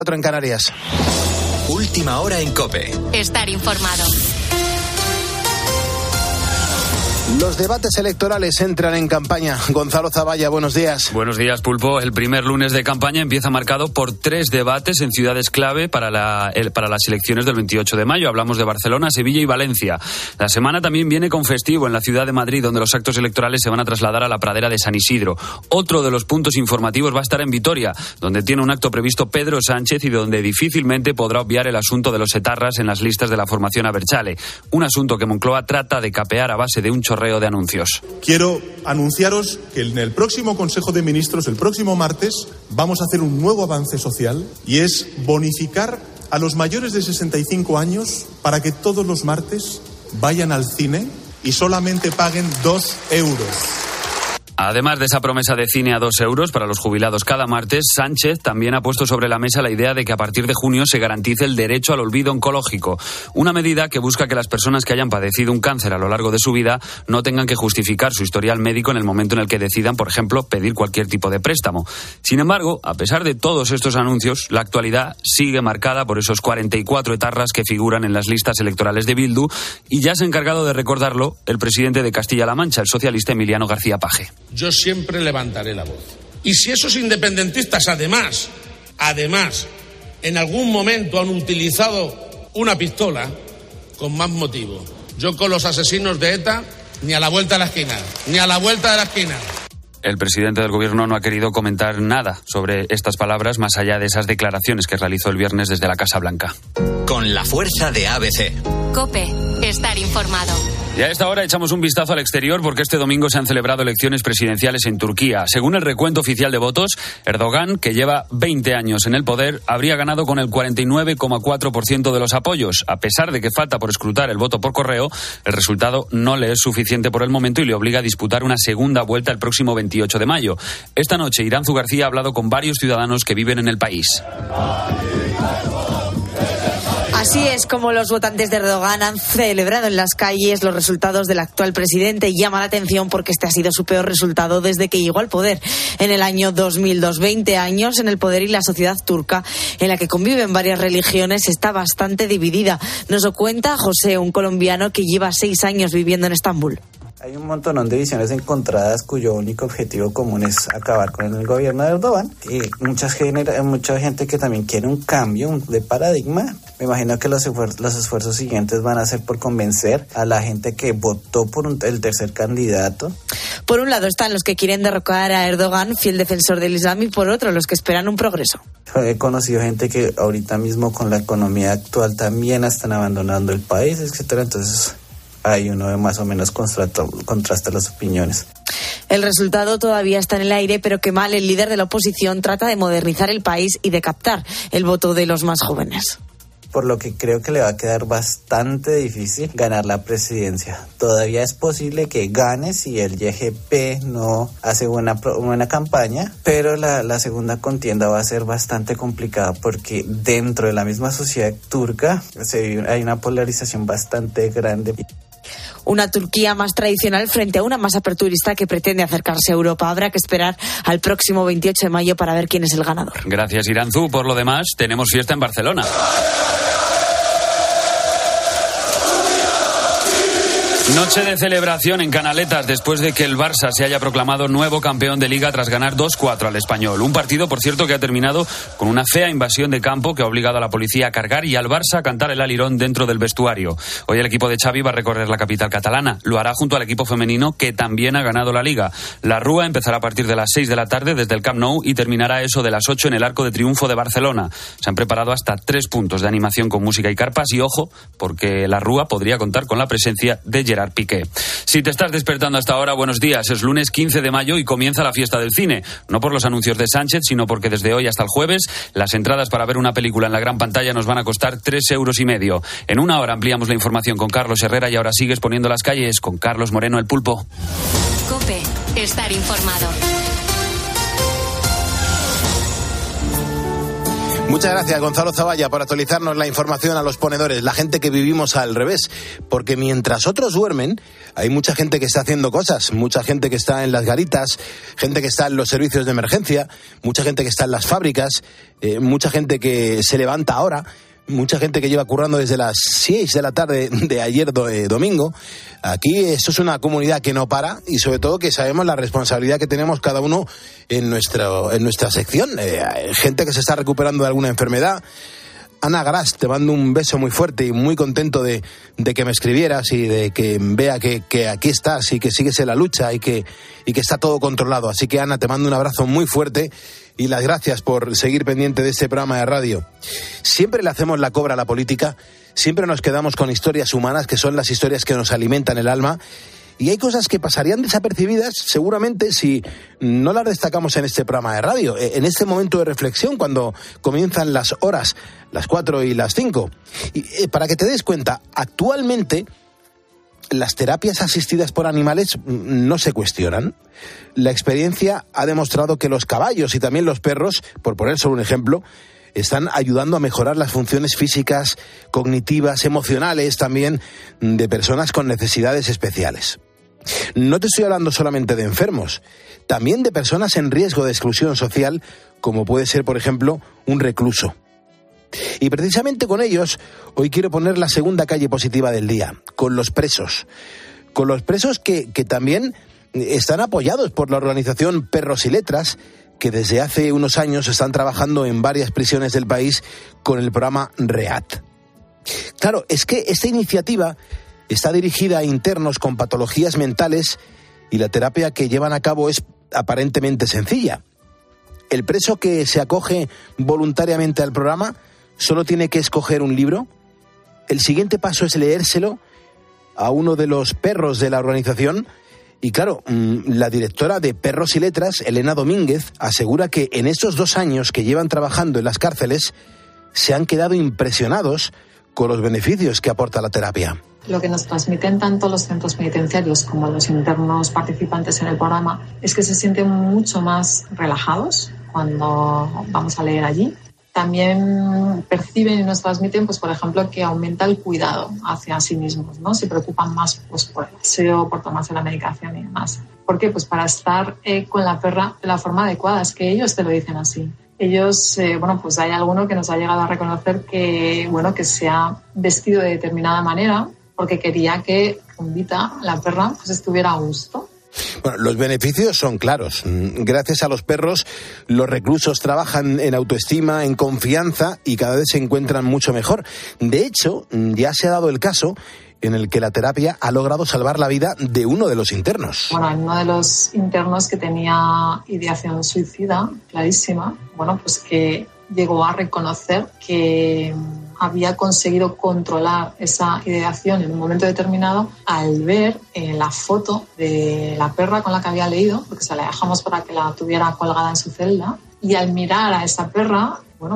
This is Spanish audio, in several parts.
4 en Canarias. Última hora en COPE. Estar informado. Los debates electorales entran en campaña. Gonzalo Zavalla, buenos días. Buenos días, Pulpo. El primer lunes de campaña empieza marcado por 3 debates en ciudades clave para las elecciones del 28 de mayo. Hablamos de Barcelona, Sevilla y Valencia. La semana también viene con festivo en la ciudad de Madrid, donde los actos electorales se van a trasladar a la pradera de San Isidro. Otro de los puntos informativos va a estar en Vitoria, donde tiene un acto previsto Pedro Sánchez y donde difícilmente podrá obviar el asunto de los etarras en las listas de la formación Abertzale. Un asunto que Moncloa trata de capear a base de un chorreo de anuncios. Quiero anunciaros que en el próximo Consejo de Ministros, el próximo martes, vamos a hacer un nuevo avance social y es bonificar a los mayores de 65 años para que todos los martes vayan al cine y solamente paguen 2 euros. Además de esa promesa de cine a 2 euros para los jubilados cada martes, Sánchez también ha puesto sobre la mesa la idea de que a partir de junio se garantice el derecho al olvido oncológico, una medida que busca que las personas que hayan padecido un cáncer a lo largo de su vida no tengan que justificar su historial médico en el momento en el que decidan, por ejemplo, pedir cualquier tipo de préstamo. Sin embargo, a pesar de todos estos anuncios, la actualidad sigue marcada por esos 44 etarras que figuran en las listas electorales de Bildu, y ya se ha encargado de recordarlo el presidente de Castilla-La Mancha, el socialista Emiliano García Paje. Yo siempre levantaré la voz. Y si esos independentistas, además, en algún momento han utilizado una pistola, con más motivo. Yo con los asesinos de ETA, ni a la vuelta de la esquina. El presidente del gobierno no ha querido comentar nada sobre estas palabras, más allá de esas declaraciones que realizó el viernes desde la Casa Blanca. Con la fuerza de ABC. COPE. Estar informado. Y a esta hora echamos un vistazo al exterior porque este domingo se han celebrado elecciones presidenciales en Turquía. Según el recuento oficial de votos, Erdogan, que lleva 20 años en el poder, habría ganado con el 49,4% de los apoyos. A pesar de que falta por escrutar el voto por correo, el resultado no le es suficiente por el momento y le obliga a disputar una segunda vuelta el próximo 28 de mayo. Esta noche, Iranzu García ha hablado con varios ciudadanos que viven en el país. Así es como los votantes de Erdogan han celebrado en las calles los resultados del actual presidente. Llama la atención porque este ha sido su peor resultado desde que llegó al poder en el año 2002. 20 años en el poder y la sociedad turca, en la que conviven varias religiones, está bastante dividida. Nos lo cuenta José, un colombiano que lleva 6 años viviendo en Estambul. Hay un montón de visiones encontradas cuyo único objetivo común es acabar con el gobierno de Erdogan. Y mucha gente que también quiere un cambio de paradigma. Me imagino que los esfuerzos siguientes van a ser por convencer a la gente que votó por el tercer candidato. Por un lado están los que quieren derrocar a Erdogan, fiel defensor del Islam, y por otro los que esperan un progreso. He conocido gente que ahorita mismo con la economía actual también están abandonando el país, etcétera. Entonces hay uno de más o menos contrasta las opiniones. El resultado todavía está en el aire, pero Kemal, el líder de la oposición, trata de modernizar el país y de captar el voto de los más jóvenes. Por lo que creo que le va a quedar bastante difícil ganar la presidencia. Todavía es posible que gane si el YGP no hace buena campaña, pero la segunda contienda va a ser bastante complicada porque dentro de la misma sociedad turca hay una polarización bastante grande. Una Turquía más tradicional frente a una más aperturista que pretende acercarse a Europa. Habrá que esperar al próximo 28 de mayo para ver quién es el ganador. Gracias, Iranzu. Por lo demás, tenemos fiesta en Barcelona. Noche de celebración en Canaletas después de que el Barça se haya proclamado nuevo campeón de Liga tras ganar 2-4 al Español. Un partido, por cierto, que ha terminado con una fea invasión de campo que ha obligado a la policía a cargar y al Barça a cantar el alirón dentro del vestuario. Hoy el equipo de Xavi va a recorrer la capital catalana. Lo hará junto al equipo femenino que también ha ganado la Liga. La Rúa empezará a partir de las 6 de la tarde desde el Camp Nou y terminará a eso de las 8 en el Arco de Triunfo de Barcelona. Se han preparado hasta 3 puntos de animación con música y carpas y ojo, porque la Rúa podría contar con la presencia de Gerard Piqué. Si te estás despertando hasta ahora, buenos días. Es lunes 15 de mayo y comienza la fiesta del cine. No por los anuncios de Sánchez, sino porque desde hoy hasta el jueves las entradas para ver una película en la gran pantalla nos van a costar 3,5 euros. En una hora ampliamos la información con Carlos Herrera y ahora sigues poniendo las calles con Carlos Moreno, el Pulpo. COPE. Estar informado. Muchas gracias, Gonzalo Zavalla, por actualizarnos la información a los ponedores, la gente que vivimos al revés, porque mientras otros duermen, hay mucha gente que está haciendo cosas, mucha gente que está en las garitas, gente que está en los servicios de emergencia, mucha gente que está en las fábricas, mucha gente que se levanta ahora, mucha gente que lleva currando desde las 6 de la tarde de ayer domingo. Aquí esto es una comunidad que no para y sobre todo que sabemos la responsabilidad que tenemos cada uno en nuestra sección. Gente que se está recuperando de alguna enfermedad. Ana Gras, te mando un beso muy fuerte y muy contento de que me escribieras y de que vea que aquí estás y que sigues en la lucha y que está todo controlado. Así que, Ana, te mando un abrazo muy fuerte y las gracias por seguir pendiente de este programa de radio. Siempre le hacemos la cobra a la política, siempre nos quedamos con historias humanas, que son las historias que nos alimentan el alma. Y hay cosas que pasarían desapercibidas, seguramente, si no las destacamos en este programa de radio, en este momento de reflexión, cuando comienzan las horas, las 4 y las 5. Y para que te des cuenta, actualmente las terapias asistidas por animales no se cuestionan. La experiencia ha demostrado que los caballos y también los perros, por poner solo un ejemplo, están ayudando a mejorar las funciones físicas, cognitivas, emocionales también de personas con necesidades especiales. No te estoy hablando solamente de enfermos, también de personas en riesgo de exclusión social, como puede ser, por ejemplo, un recluso. Y precisamente con ellos, hoy quiero poner la segunda calle positiva del día, con los presos. Con los presos que también están apoyados por la organización Perros y Letras, que desde hace unos años están trabajando en varias prisiones del país con el programa REAT. Claro, es que esta iniciativa está dirigida a internos con patologías mentales y la terapia que llevan a cabo es aparentemente sencilla. El preso que se acoge voluntariamente al programa solo tiene que escoger un libro. El siguiente paso es leérselo a uno de los perros de la organización. Y claro, la directora de Perros y Letras, Elena Domínguez, asegura que en estos 2 años que llevan trabajando en las cárceles se han quedado impresionados con los beneficios que aporta la terapia. Lo que nos transmiten tanto los centros penitenciarios como los internos participantes en el programa es que se sienten mucho más relajados cuando vamos a leer allí. También perciben y nos transmiten, pues, por ejemplo, que aumenta el cuidado hacia sí mismos, ¿no? Se preocupan más, pues, por el aseo, por tomarse la medicación y demás. ¿Por qué? Pues para estar con la perra de la forma adecuada. Es que ellos te lo dicen así. Ellos, pues hay alguno que nos ha llegado a reconocer que se ha vestido de determinada manera porque quería que Fundita, la perra, pues estuviera a gusto. Bueno, los beneficios son claros. Gracias a los perros, los reclusos trabajan en autoestima, en confianza y cada vez se encuentran mucho mejor. De hecho, ya se ha dado el caso en el que la terapia ha logrado salvar la vida de uno de los internos. Bueno, en uno de los internos que tenía ideación suicida, clarísima, pues que llegó a reconocer que había conseguido controlar esa ideación en un momento determinado al ver la foto de la perra con la que había leído, porque se la dejamos para que la tuviera colgada en su celda, y al mirar a esa perra,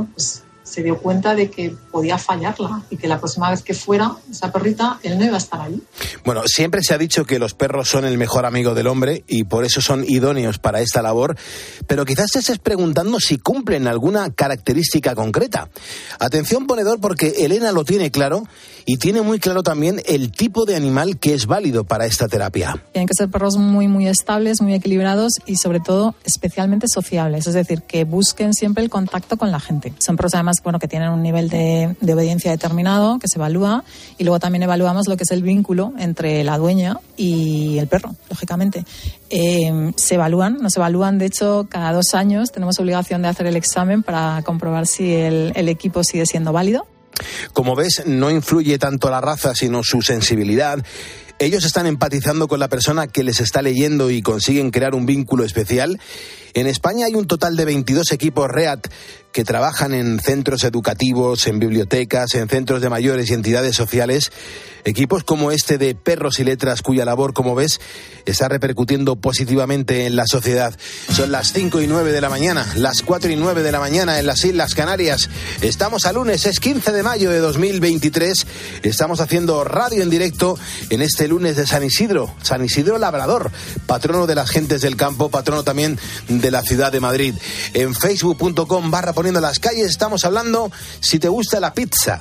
se dio cuenta de que podía fallarla y que la próxima vez que fuera esa perrita, él no iba a estar allí. Bueno, siempre se ha dicho que los perros son el mejor amigo del hombre y por eso son idóneos para esta labor, pero quizás te estés preguntando si cumplen alguna característica concreta. Atención, ponedor, porque Elena lo tiene claro y tiene muy claro también el tipo de animal que es válido para esta terapia. Tienen que ser perros muy, muy estables, muy equilibrados y sobre todo especialmente sociables, es decir, que busquen siempre el contacto con la gente. Son perros además que tienen un nivel de obediencia determinado, que se evalúa, y luego también evaluamos lo que es el vínculo entre la dueña y el perro, lógicamente. Nos evalúan, de hecho, cada 2 años tenemos obligación de hacer el examen para comprobar si el equipo sigue siendo válido. Como ves, no influye tanto la raza, sino su sensibilidad. Ellos están empatizando con la persona que les está leyendo y consiguen crear un vínculo especial. En España hay un total de 22 equipos REAT que trabajan en centros educativos, en bibliotecas, en centros de mayores y entidades sociales. Equipos como este de Perros y Letras, cuya labor, como ves, está repercutiendo positivamente en la sociedad. Son las 5:09 de la mañana, las 4:09 de la mañana en las Islas Canarias. Estamos a lunes, es 15 de mayo de 2023. Estamos haciendo radio en directo en este este lunes de San Isidro Labrador, patrono de las gentes del campo, patrono también de la ciudad de Madrid. En facebook.com/poniendo las calles estamos hablando si te gusta la pizza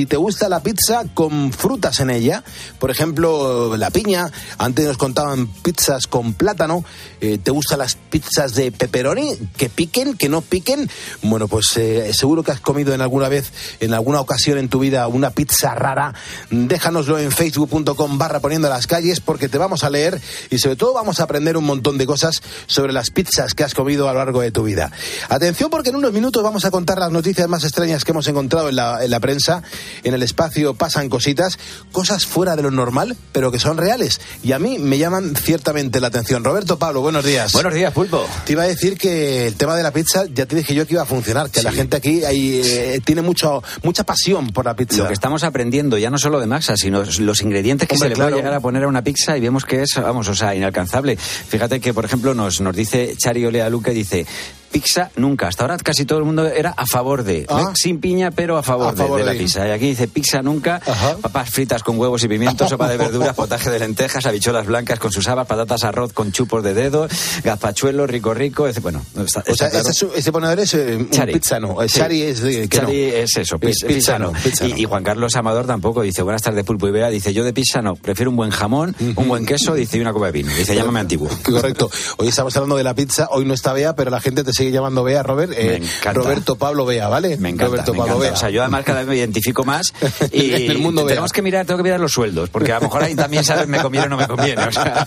con frutas en ella, por ejemplo la piña. Antes nos contaban pizzas con plátano. ¿Te gustan las pizzas de pepperoni? ¿Que piquen, que no piquen? Bueno, pues seguro que has comido en alguna ocasión en tu vida una pizza rara. Déjanoslo en facebook.com/poniendo las calles, porque te vamos a leer y sobre todo vamos a aprender un montón de cosas sobre las pizzas que has comido a lo largo de tu vida. Atención, porque en unos minutos vamos a contar las noticias más extrañas que hemos encontrado en la prensa. En el espacio pasan cositas fuera de lo normal, pero que son reales, y a mí me llaman ciertamente la atención. Roberto Pablo, buenos días. Buenos días, Pulpo. Te iba a decir que el tema de la pizza, ya te dije yo que iba a funcionar, que sí. La gente aquí tiene mucha pasión por la pizza. Lo que estamos aprendiendo, ya no solo de masa, sino los ingredientes que se le puede llegar a poner a una pizza, y vemos que es, inalcanzable. Fíjate que, por ejemplo, nos dice Chari Olea Luque, dice: pizza nunca. Hasta ahora casi todo el mundo era a favor de, sin piña, pero a favor de la pizza. Y aquí dice pizza nunca. Ajá. Papas fritas con huevos y pimientos, sopa de verduras, potaje de lentejas, habichuelas blancas con sus habas, patatas, arroz con chupos de dedo, gazpachuelo, rico. Bueno, está claro. Ese ponedor es Chari. Pizza no. Sí. Chari es eso, pizza no. Y Juan Carlos Amador tampoco, dice: buenas tardes, Pulpo y Bea. Dice: yo de pizza no, prefiero un buen jamón, un buen queso, dice, y una copa de vino. Dice: llámame antiguo. Correcto. Hoy estamos hablando de la pizza, hoy no está Bea, pero la gente te sigue llamando Bea, Robert. Me encanta. Roberto Pablo Bea, ¿vale? Me encanta. Bea. O sea, yo además cada vez me identifico más y en el mundo tengo que mirar los sueldos, porque a lo mejor ahí también sabes me conviene o no me conviene. O sea,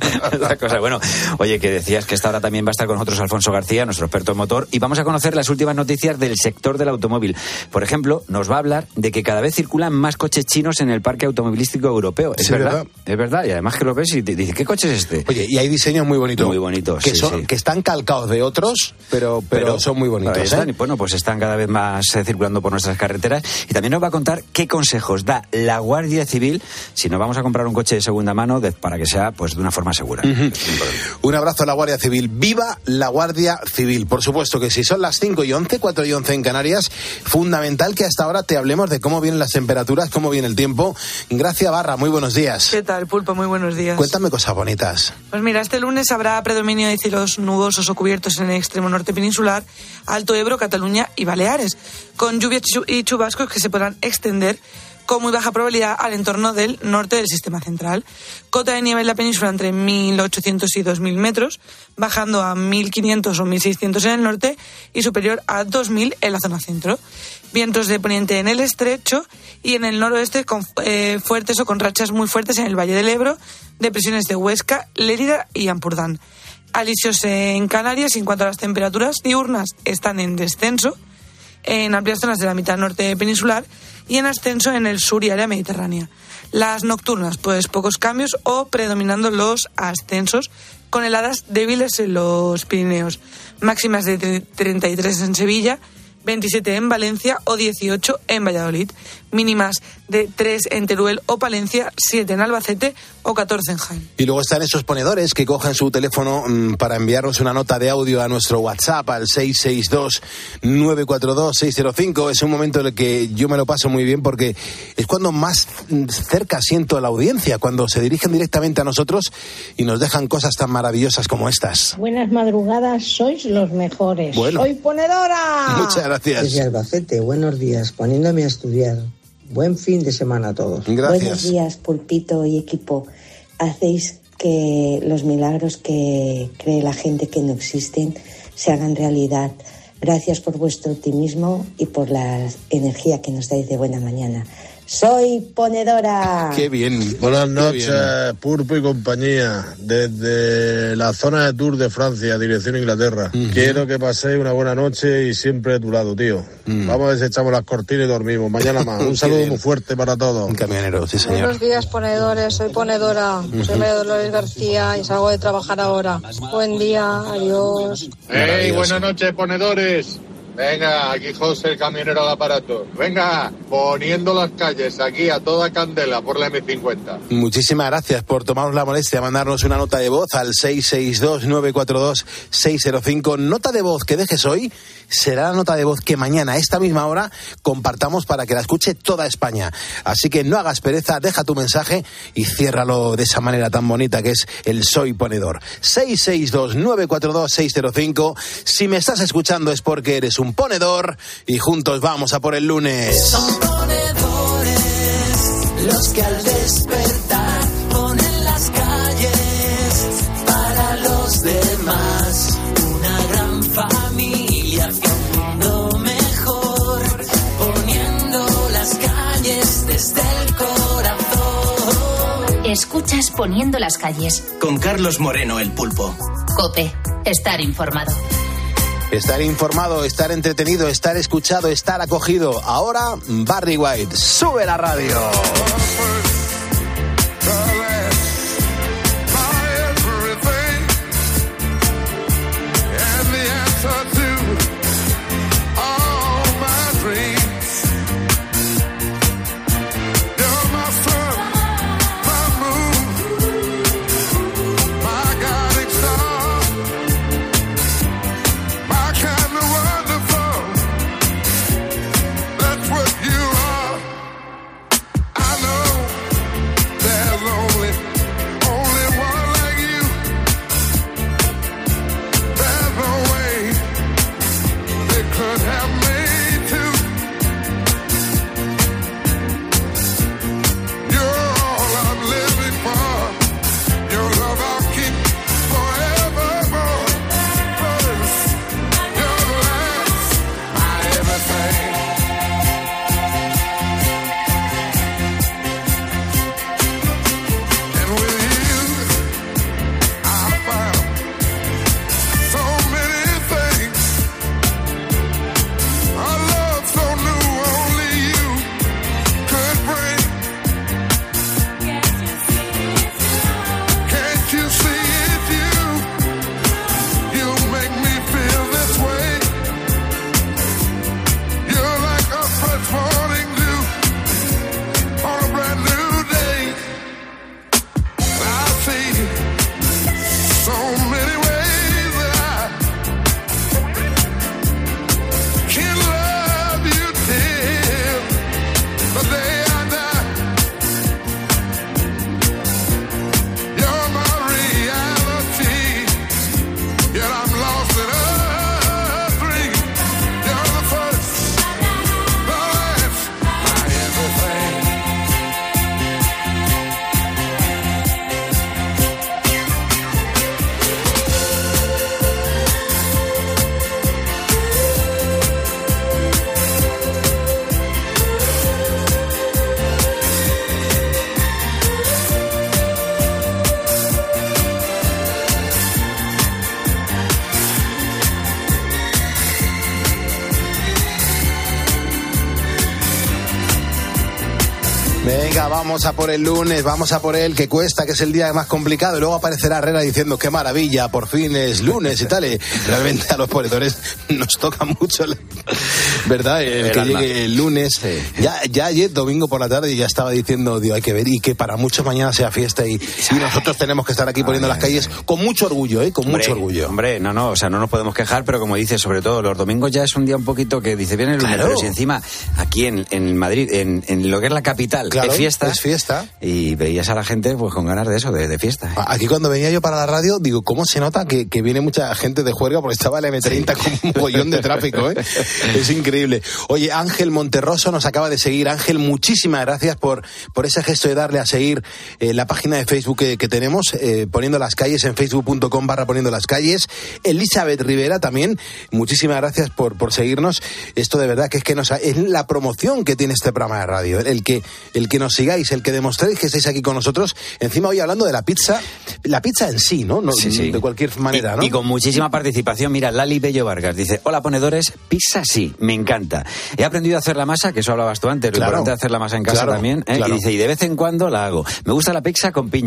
la cosa. Bueno, oye, que decías que esta hora también va a estar con nosotros Alfonso García, nuestro experto en motor, y vamos a conocer las últimas noticias del sector del automóvil. Por ejemplo, nos va a hablar de que cada vez circulan más coches chinos en el parque automovilístico europeo. Es verdad. Es verdad, y además que lo ves y te dices: ¿qué coche es este? Oye, y hay diseños muy bonitos. Muy bonitos, que están calcados de otros, pero son muy bonitos. Y bueno, pues están cada vez más circulando por nuestras carreteras, y también nos va a contar qué consejos da la Guardia Civil si nos vamos a comprar un coche de segunda mano para que sea pues de una forma segura. Un abrazo a la Guardia Civil. ¡Viva la Guardia Civil! Por supuesto que sí. Son las 5:11, 4:11 en Canarias. Fundamental que hasta ahora te hablemos de cómo vienen las temperaturas, cómo viene el tiempo. Gracia Barra, muy buenos días. ¿Qué tal, Pulpo? Muy buenos días. Cuéntame cosas bonitas. Pues mira, este lunes habrá predominio de cielos nubosos o cubiertos en el extremo norte peninsular, Alto Ebro, Cataluña y Baleares, con lluvias y chubascos que se podrán extender con muy baja probabilidad al entorno del norte del sistema central. Cota de nieve en la península entre 1.800 y 2.000 metros, bajando a 1.500 o 1.600 en el norte y superior a 2.000 en la zona centro. Vientos de poniente en el estrecho y en el noroeste con fuertes o con rachas muy fuertes en el Valle del Ebro, depresiones de Huesca, Lérida y Ampurdán. Alisios en Canarias. En cuanto a las temperaturas diurnas, están en descenso en amplias zonas de la mitad norte peninsular y en ascenso en el sur y área mediterránea. Las nocturnas, pues pocos cambios o predominando los ascensos, con heladas débiles en los Pirineos. Máximas de 33 en Sevilla, 27 en Valencia o 18 en Valladolid. Mínimas de 3 en Teruel o Palencia, 7 en Albacete o 14 en Jaén. Y luego están esos ponedores que cogen su teléfono para enviarnos una nota de audio a nuestro WhatsApp al 662-942-605. Es un momento en el que yo me lo paso muy bien, porque es cuando más cerca siento a la audiencia, cuando se dirigen directamente a nosotros y nos dejan cosas tan maravillosas como estas. Buenas madrugadas, sois los mejores. Bueno. ¡Soy ponedora! Muchas gracias. Desde Albacete, buenos días, poniéndome a estudiar. Buen fin de semana a todos. Gracias. Buenos días, Pulpito y equipo. Hacéis que los milagros que cree la gente que no existen se hagan realidad. Gracias por vuestro optimismo y por la energía que nos dais de buena mañana. ¡Soy ponedora! ¡Qué bien! Buenas noches, Pulpo y compañía. Desde la zona de Tour de Francia, dirección Inglaterra. Quiero que paséis una buena noche y siempre de tu lado, tío. Vamos a ver si echamos las cortinas y dormimos. Mañana más. Un saludo muy fuerte para todos. Un camionero, sí, señor. Buenos días, ponedores. Soy ponedora. Soy María Dolores García y salgo de trabajar ahora. Buen día. Adiós. ¡Hey! Buenas noches, ponedores. Venga, aquí José, el camionero de aparatos. Venga, poniendo las calles aquí a toda candela por la M50. Muchísimas gracias por tomarnos la molestia de mandarnos una nota de voz al 662-942-605. Nota de voz que dejes hoy será la nota de voz que mañana a esta misma hora compartamos para que la escuche toda España. Así que no hagas pereza, deja tu mensaje y ciérralo de esa manera tan bonita que es el Soy Ponedor. 662-942-605. Si me estás escuchando es porque eres un ponedor y juntos vamos a por el lunes. Son ponedores los que al despertar ponen las calles para los demás. Una gran familia hacia un mundo mejor, poniendo las calles desde el corazón. Escuchas Poniendo las calles. Con Carlos Moreno, el Pulpo. COPE. Estar informado. Estar informado, estar entretenido, estar escuchado, estar acogido. Ahora, Barry White, sube la radio. Venga, vamos a por el lunes, vamos a por el que cuesta, que es el día más complicado. Y luego aparecerá Herrera diciendo qué maravilla, por fin es lunes y tal. Y realmente a los ponedores nos toca mucho, ¿verdad? El que llegue el lunes. Sí. Ya ayer, domingo por la tarde, ya estaba diciendo, digo, hay que ver, y que para muchos mañana sea fiesta. Y nosotros tenemos que estar aquí poniendo las calles con mucho orgullo, ¿eh? Con mucho orgullo. Hombre, no, o sea, no nos podemos quejar, pero como dices, sobre todo los domingos ya es un día un poquito que dice, viene el lunes, pero si encima aquí en Madrid, en lo que es la capital, claro, es fiesta. Y veías a la gente pues con ganas de eso, de fiesta. Aquí cuando venía yo para la radio, digo, ¿cómo se nota que viene mucha gente de juerga? Porque estaba el M30 con un bollón de tráfico, ¿eh? Es increíble. Oye, Ángel Monterroso nos acaba de seguir. Ángel, muchísimas gracias por ese gesto de darle a seguir la página de Facebook que tenemos, Poniendo las Calles, en facebook.com/Poniendo las Calles. Elizabeth Rivera también, muchísimas gracias por seguirnos. Esto de verdad que es la promoción que tiene este programa de radio, el que nos sigáis, el que demostréis que estáis aquí con nosotros. Encima hoy hablando de la pizza en sí, ¿no? Sí. De cualquier manera, ¿no? Y con muchísima participación. Mira, Lali Bello Vargas dice, hola ponedores, pizza sí, me encanta. He aprendido a hacer la masa, que eso hablabas tú antes, lo importante es hacer la masa en casa también, ¿eh? Claro. Y dice, y de vez en cuando la hago. Me gusta la pizza con piña.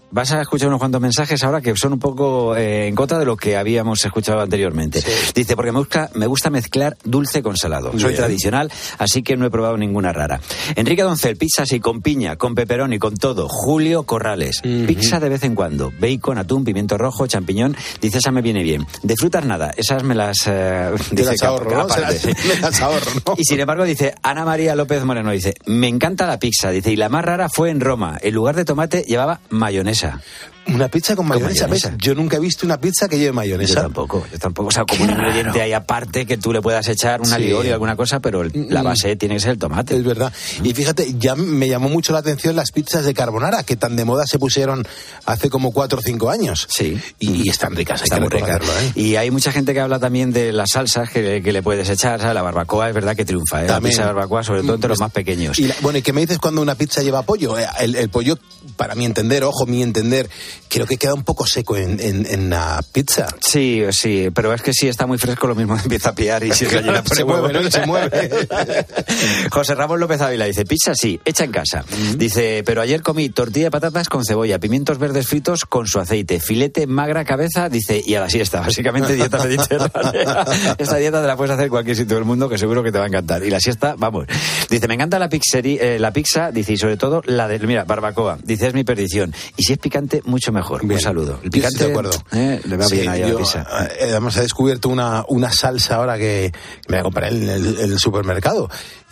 vas a escuchar unos cuantos mensajes ahora que son un poco en contra de lo que habíamos escuchado anteriormente. Sí. Dice, porque me gusta mezclar dulce con salado. Soy tradicional, así que no he probado ninguna rara. Enrique Doncel, pizza sí, con piña, con pepperoni, con todo. Julio Corrales, pizza de vez en cuando. Bacon, atún, pimiento rojo, champiñón. Dice, esa me viene bien. De frutas nada, esas me las... dice las ahorro, ¿no? Me las ahorro, ¿no? Y sin embargo dice, Ana María López Moreno, dice, me encanta la pizza. Dice, y la más rara fue en Roma. En lugar de tomate llevaba mayonesa. Una pizza con mayonesa. ¿Ves? Yo nunca he visto una pizza que lleve mayonesa. Yo tampoco. O sea, como un ingrediente ahí aparte que tú le puedas echar una lioli o alguna cosa, pero la base tiene que ser el tomate. Es verdad. Y fíjate, ya me llamó mucho la atención las pizzas de carbonara, que tan de moda se pusieron hace como 4 o 5 años. Sí. Y están ricas, están muy ricas. Y hay mucha gente que habla también de las salsas que le puedes echar, ¿sabes? La barbacoa es verdad que triunfa, ¿eh? La pizza de barbacoa, sobre todo entre los más pequeños. ¿Y qué me dices cuando una pizza lleva pollo? El pollo, para mi entender, creo que queda un poco seco en la pizza. Sí, pero es que sí, está muy fresco, lo mismo empieza a piar y si es gallina se mueve, ¿no? Se mueve. José Ramón López Ávila dice, pizza sí, hecha en casa. Dice, pero ayer comí tortilla de patatas con cebolla, pimientos verdes fritos con su aceite, filete, magra, cabeza, dice, y a la siesta. Básicamente dieta mediterránea. Esta dieta te la puedes hacer en cualquier sitio del mundo, que seguro que te va a encantar. Y la siesta, vamos. Dice, me encanta la pizza, dice, y sobre todo la de, mira, barbacoa. Dice, es mi perdición. Y si es picante, mucho mejor. Bien. Un saludo. El picante, de acuerdo. Le va bien ahí a la pizza. Además he descubierto una salsa ahora que me voy a comprar en el supermercado.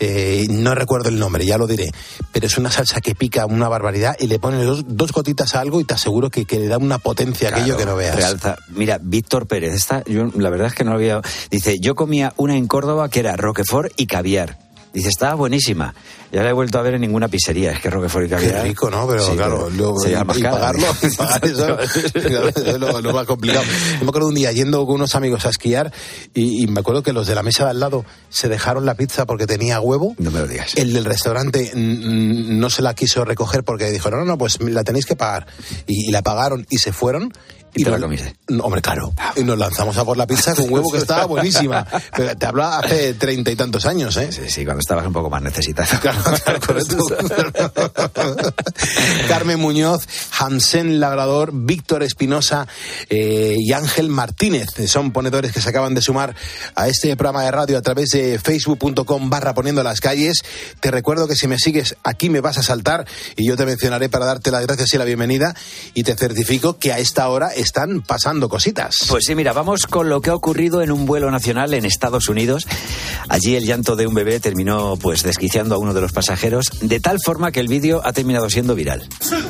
No recuerdo el nombre, ya lo diré. Pero es una salsa que pica una barbaridad y le pones dos gotitas a algo y te aseguro que le da una potencia a aquello que no veas. Realza. Mira, Víctor Pérez, yo la verdad es que no lo había... Dice, yo comía una en Córdoba que era roquefort y caviar. Dice, estaba buenísima. Ya la he vuelto a ver en ninguna pizzería. Es que roquefort y caviar... Qué rico, ¿no? Pero sí, claro, pagar eso es lo más complicado. Yo me acuerdo un día yendo con unos amigos a esquiar y me acuerdo que los de la mesa de al lado se dejaron la pizza porque tenía huevo. No me lo digas. El del restaurante no se la quiso recoger porque dijo, no, pues la tenéis que pagar. Y la pagaron y se fueron. ¿Y te la comiste? No, hombre, claro. Y nos lanzamos a por la pizza con huevo que estaba buenísima. Pero te hablaba hace 30 y tantos años, ¿eh? Sí, cuando estabas un poco más necesitado. Claro, correcto. Carmen Muñoz, Hansen Labrador, Víctor Espinosa y Ángel Martínez son ponedores que se acaban de sumar a este programa de radio a través de facebook.com/poniendo las calles. Te recuerdo que si me sigues aquí me vas a saltar y yo te mencionaré para darte las gracias y la bienvenida y te certifico que a esta hora están pasando cositas. Pues sí, mira, vamos con lo que ha ocurrido en un vuelo nacional en Estados Unidos. Allí el llanto de un bebé terminó pues desquiciando a uno de los pasajeros, de tal forma que el vídeo ha terminado siendo viral.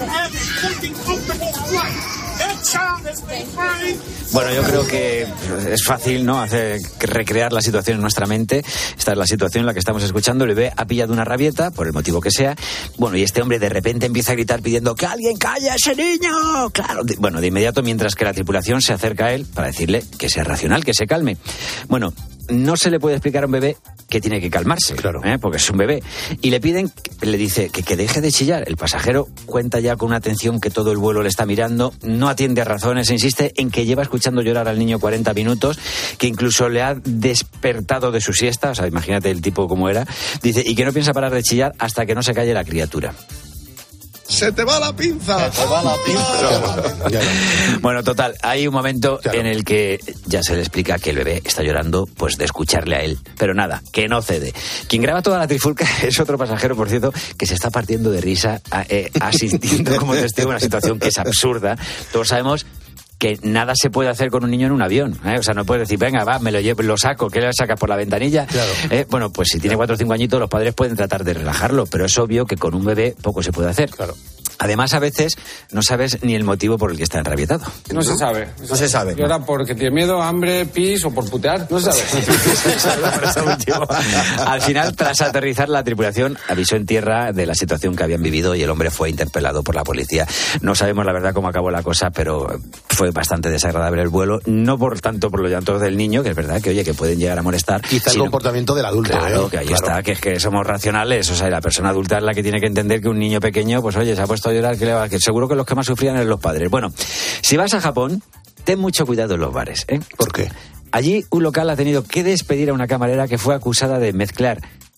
Bueno, yo creo que es fácil, ¿no?, recrear la situación en nuestra mente. Esta es la situación en la que estamos escuchando. El bebé ha pillado una rabieta, por el motivo que sea. Bueno, y este hombre de repente empieza a gritar pidiendo que alguien calle a ese niño. Claro, de inmediato, mientras que la tripulación se acerca a él para decirle que sea racional, que se calme. Bueno, no se le puede explicar a un bebé que tiene que calmarse, claro, porque es un bebé. Y le dice que deje de chillar. El pasajero cuenta ya con una atención que todo el vuelo le está mirando, no atiende a razones, insiste en que lleva escuchando llorar al niño 40 minutos, que incluso le ha despertado de su siesta, o sea, imagínate el tipo como era, dice, y que no piensa parar de chillar hasta que no se calle la criatura. ¡Se te va la pinza! ¡Se te va la pinza! Bueno, total, hay un momento en el que ya se le explica que el bebé está llorando, pues de escucharle a él. Pero nada, que no cede. Quien graba toda la trifulca es otro pasajero, por cierto, que se está partiendo de risa asistiendo como testigo a una situación que es absurda. Todos sabemos que nada se puede hacer con un niño en un avión, ¿eh? O sea, no puedes decir, venga, va, me lo llevo, lo saco, ¿qué le sacas por la ventanilla? Claro. Bueno, pues si tiene 4 o 5 añitos, los padres pueden tratar de relajarlo, pero es obvio que con un bebé poco se puede hacer. Claro. Además, a veces no sabes ni el motivo por el que está enrabietado. No se sabe. No se sabe. Llora porque tiene miedo, hambre, pis o por putear. No se sabe. Al final, tras aterrizar, la tripulación avisó en tierra de la situación que habían vivido y el hombre fue interpelado por la policía. No sabemos la verdad cómo acabó la cosa, pero fue bastante desagradable el vuelo. No por tanto por los llantos del niño, que es verdad que, oye, que pueden llegar a molestar. Quizá el comportamiento del adulto. Claro, que ahí está, que es que somos racionales. O sea, la persona adulta es la que tiene que entender que un niño pequeño, pues oye, se ha puesto a llorar, que seguro que los que más sufrían eran los padres. Bueno, si vas a Japón, ten mucho cuidado en los bares, ¿eh? ¿Por qué? Allí un local ha tenido que despedir a una camarera que fue acusada de mezclar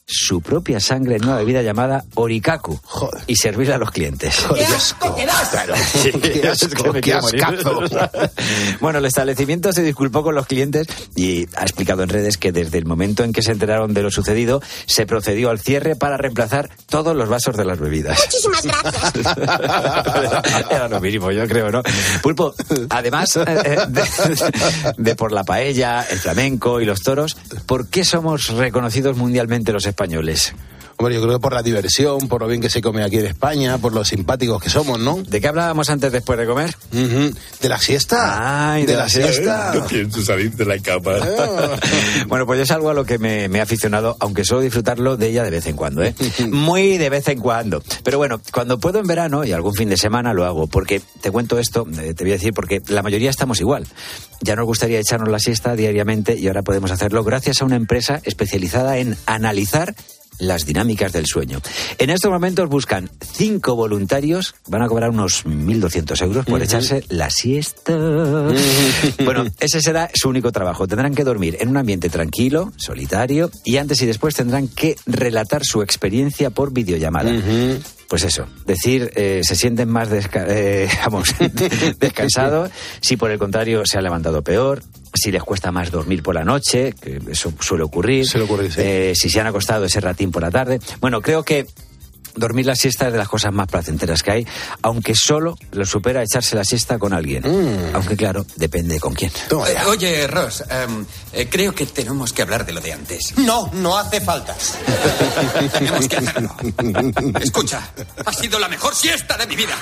su propia sangre en una bebida llamada orikaku. Joder. Y servirla a los clientes. Joder, qué asco. Claro. Qué asco, qué ascazo. Bueno, el establecimiento se disculpó con los clientes y ha explicado en redes que desde el momento en que se enteraron de lo sucedido, se procedió al cierre para reemplazar todos los vasos de las bebidas. Muchísimas gracias. Era lo mínimo, yo creo, ¿no? Pulpo, además de por la paella, el flamenco y los toros, ¿por qué somos reconocidos mundialmente los españoles? Hombre, yo creo que por la diversión, por lo bien que se come aquí en España, por lo simpáticos que somos, ¿no? ¿De qué hablábamos antes después de comer? De la siesta. Ay, de la siesta. No pienso salir de la cama. Bueno, pues es algo a lo que me he aficionado, aunque suelo disfrutarlo de ella de vez en cuando, ¿eh? Muy de vez en cuando. Pero bueno, cuando puedo en verano y algún fin de semana lo hago, porque te cuento esto, te voy a decir, porque la mayoría estamos igual. Ya nos gustaría echarnos la siesta diariamente y ahora podemos hacerlo gracias a una empresa especializada en analizar las dinámicas del sueño. En estos momentos buscan 5 voluntarios, van a cobrar unos 1.200 euros por echarse la siesta. Bueno, ese será su único trabajo. Tendrán que dormir en un ambiente tranquilo, solitario, y antes y después tendrán que relatar su experiencia por videollamada. Pues eso, decir, se sienten más descansados, si por el contrario se han levantado peor, si les cuesta más dormir por la noche, que eso suele ocurrir, sí. Si se han acostado ese ratín por la tarde. Bueno, creo que dormir la siesta es de las cosas más placenteras que hay, aunque solo lo supera echarse la siesta con alguien. Aunque claro, depende con quién. Oye, Ross, creo que tenemos que hablar de lo de antes. No hace falta. Tenemos que hacerlo. Escucha, ha sido la mejor siesta de mi vida.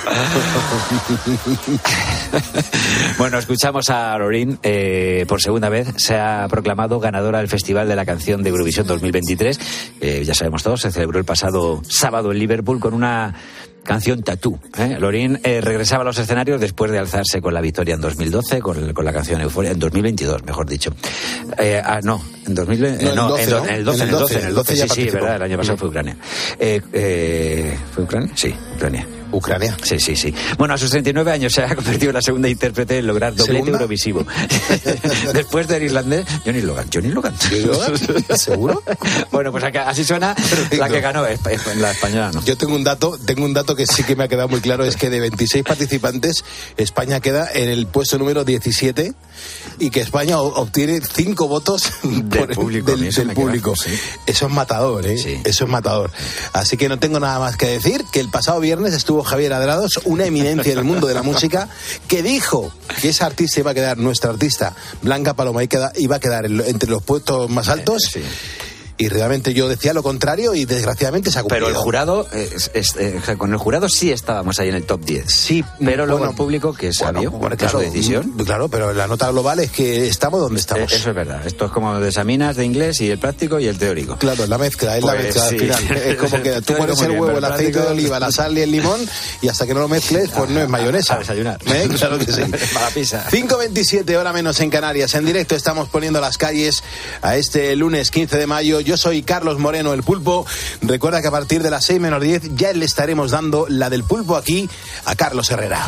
Bueno, escuchamos a Loreen, por segunda vez se ha proclamado ganadora del Festival de la Canción de Eurovisión 2023. Ya sabemos todos, se celebró el pasado sábado en Liverpool con una canción Tatú. Loreen regresaba a los escenarios después de alzarse con la victoria en 2012 con la canción Euforia, en 2022, mejor dicho. En 2020, en el 12 ya sí, verdad, el año pasado fue Ucrania. ¿Fue Ucrania? Sí, Ucrania. Ucrania. Sí. Bueno, a sus 39 años se ha convertido en la segunda intérprete en lograr doblete eurovisivo. Después del irlandés, Johnny Logan. ¿Seguro? Bueno, pues así suena la que ganó, la española, ¿no? Yo tengo un dato que sí que me ha quedado muy claro, es que de 26 participantes, España queda en el puesto número 17 y que España obtiene 5 votos del público. Sí. Eso es matador, ¿eh? Sí. Eso es matador. Así que no tengo nada más que decir, que el pasado viernes estuvo Javier Adrados, una eminencia en el mundo de la música, que dijo que esa artista iba a quedar, nuestra artista, Blanca Paloma, iba a quedar entre los puestos más altos. Sí. Y realmente yo decía lo contrario y desgraciadamente se ha cumplido. Pero el jurado, con el jurado sí estábamos ahí en el top 10. Sí, pero luego el público que sabio, claro, su decisión. Claro, pero la nota global es que estamos donde estamos. Eso es verdad. Esto es como de examinas de inglés y el práctico y el teórico. Claro, la mezcla, es pues la mezcla sí. al final. Es como que tú pones el huevo, el aceite de oliva, la sal y el limón y hasta que no lo mezcles, pues no es mayonesa. A desayunar. Claro que sí. Para la pizza. 5:27, hora menos en Canarias. En directo estamos poniendo las calles a este lunes 15 de mayo. Yo soy Carlos Moreno, el Pulpo. Recuerda que a partir de las 6 menos 10 ya le estaremos dando la del Pulpo aquí a Carlos Herrera.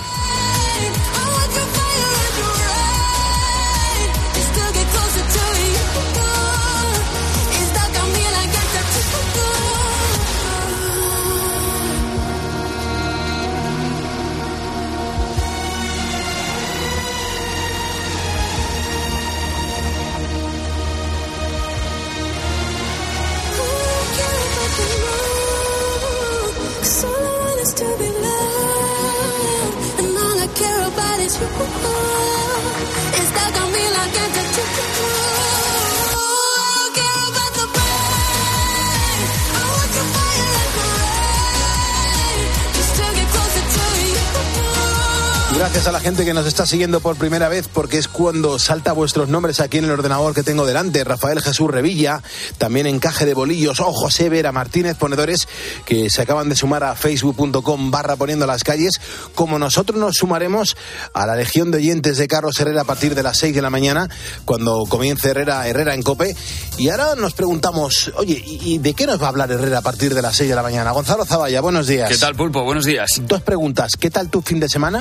Gracias a la gente que nos está siguiendo por primera vez, porque es cuando salta vuestros nombres aquí en el ordenador que tengo delante. Rafael Jesús Revilla, también Encaje de Bolillos, o José Vera Martínez, ponedores que se acaban de sumar a facebook.com/poniendo las calles. Como nosotros nos sumaremos a la legión de oyentes de Carlos Herrera a partir de las 6 de la mañana, cuando comience Herrera en COPE. Y ahora nos preguntamos, oye, ¿y de qué nos va a hablar Herrera a partir de las 6 de la mañana? Gonzalo Zavalla, buenos días. ¿Qué tal, Pulpo? Buenos días. 2 preguntas. ¿Qué tal tu fin de semana? Bastante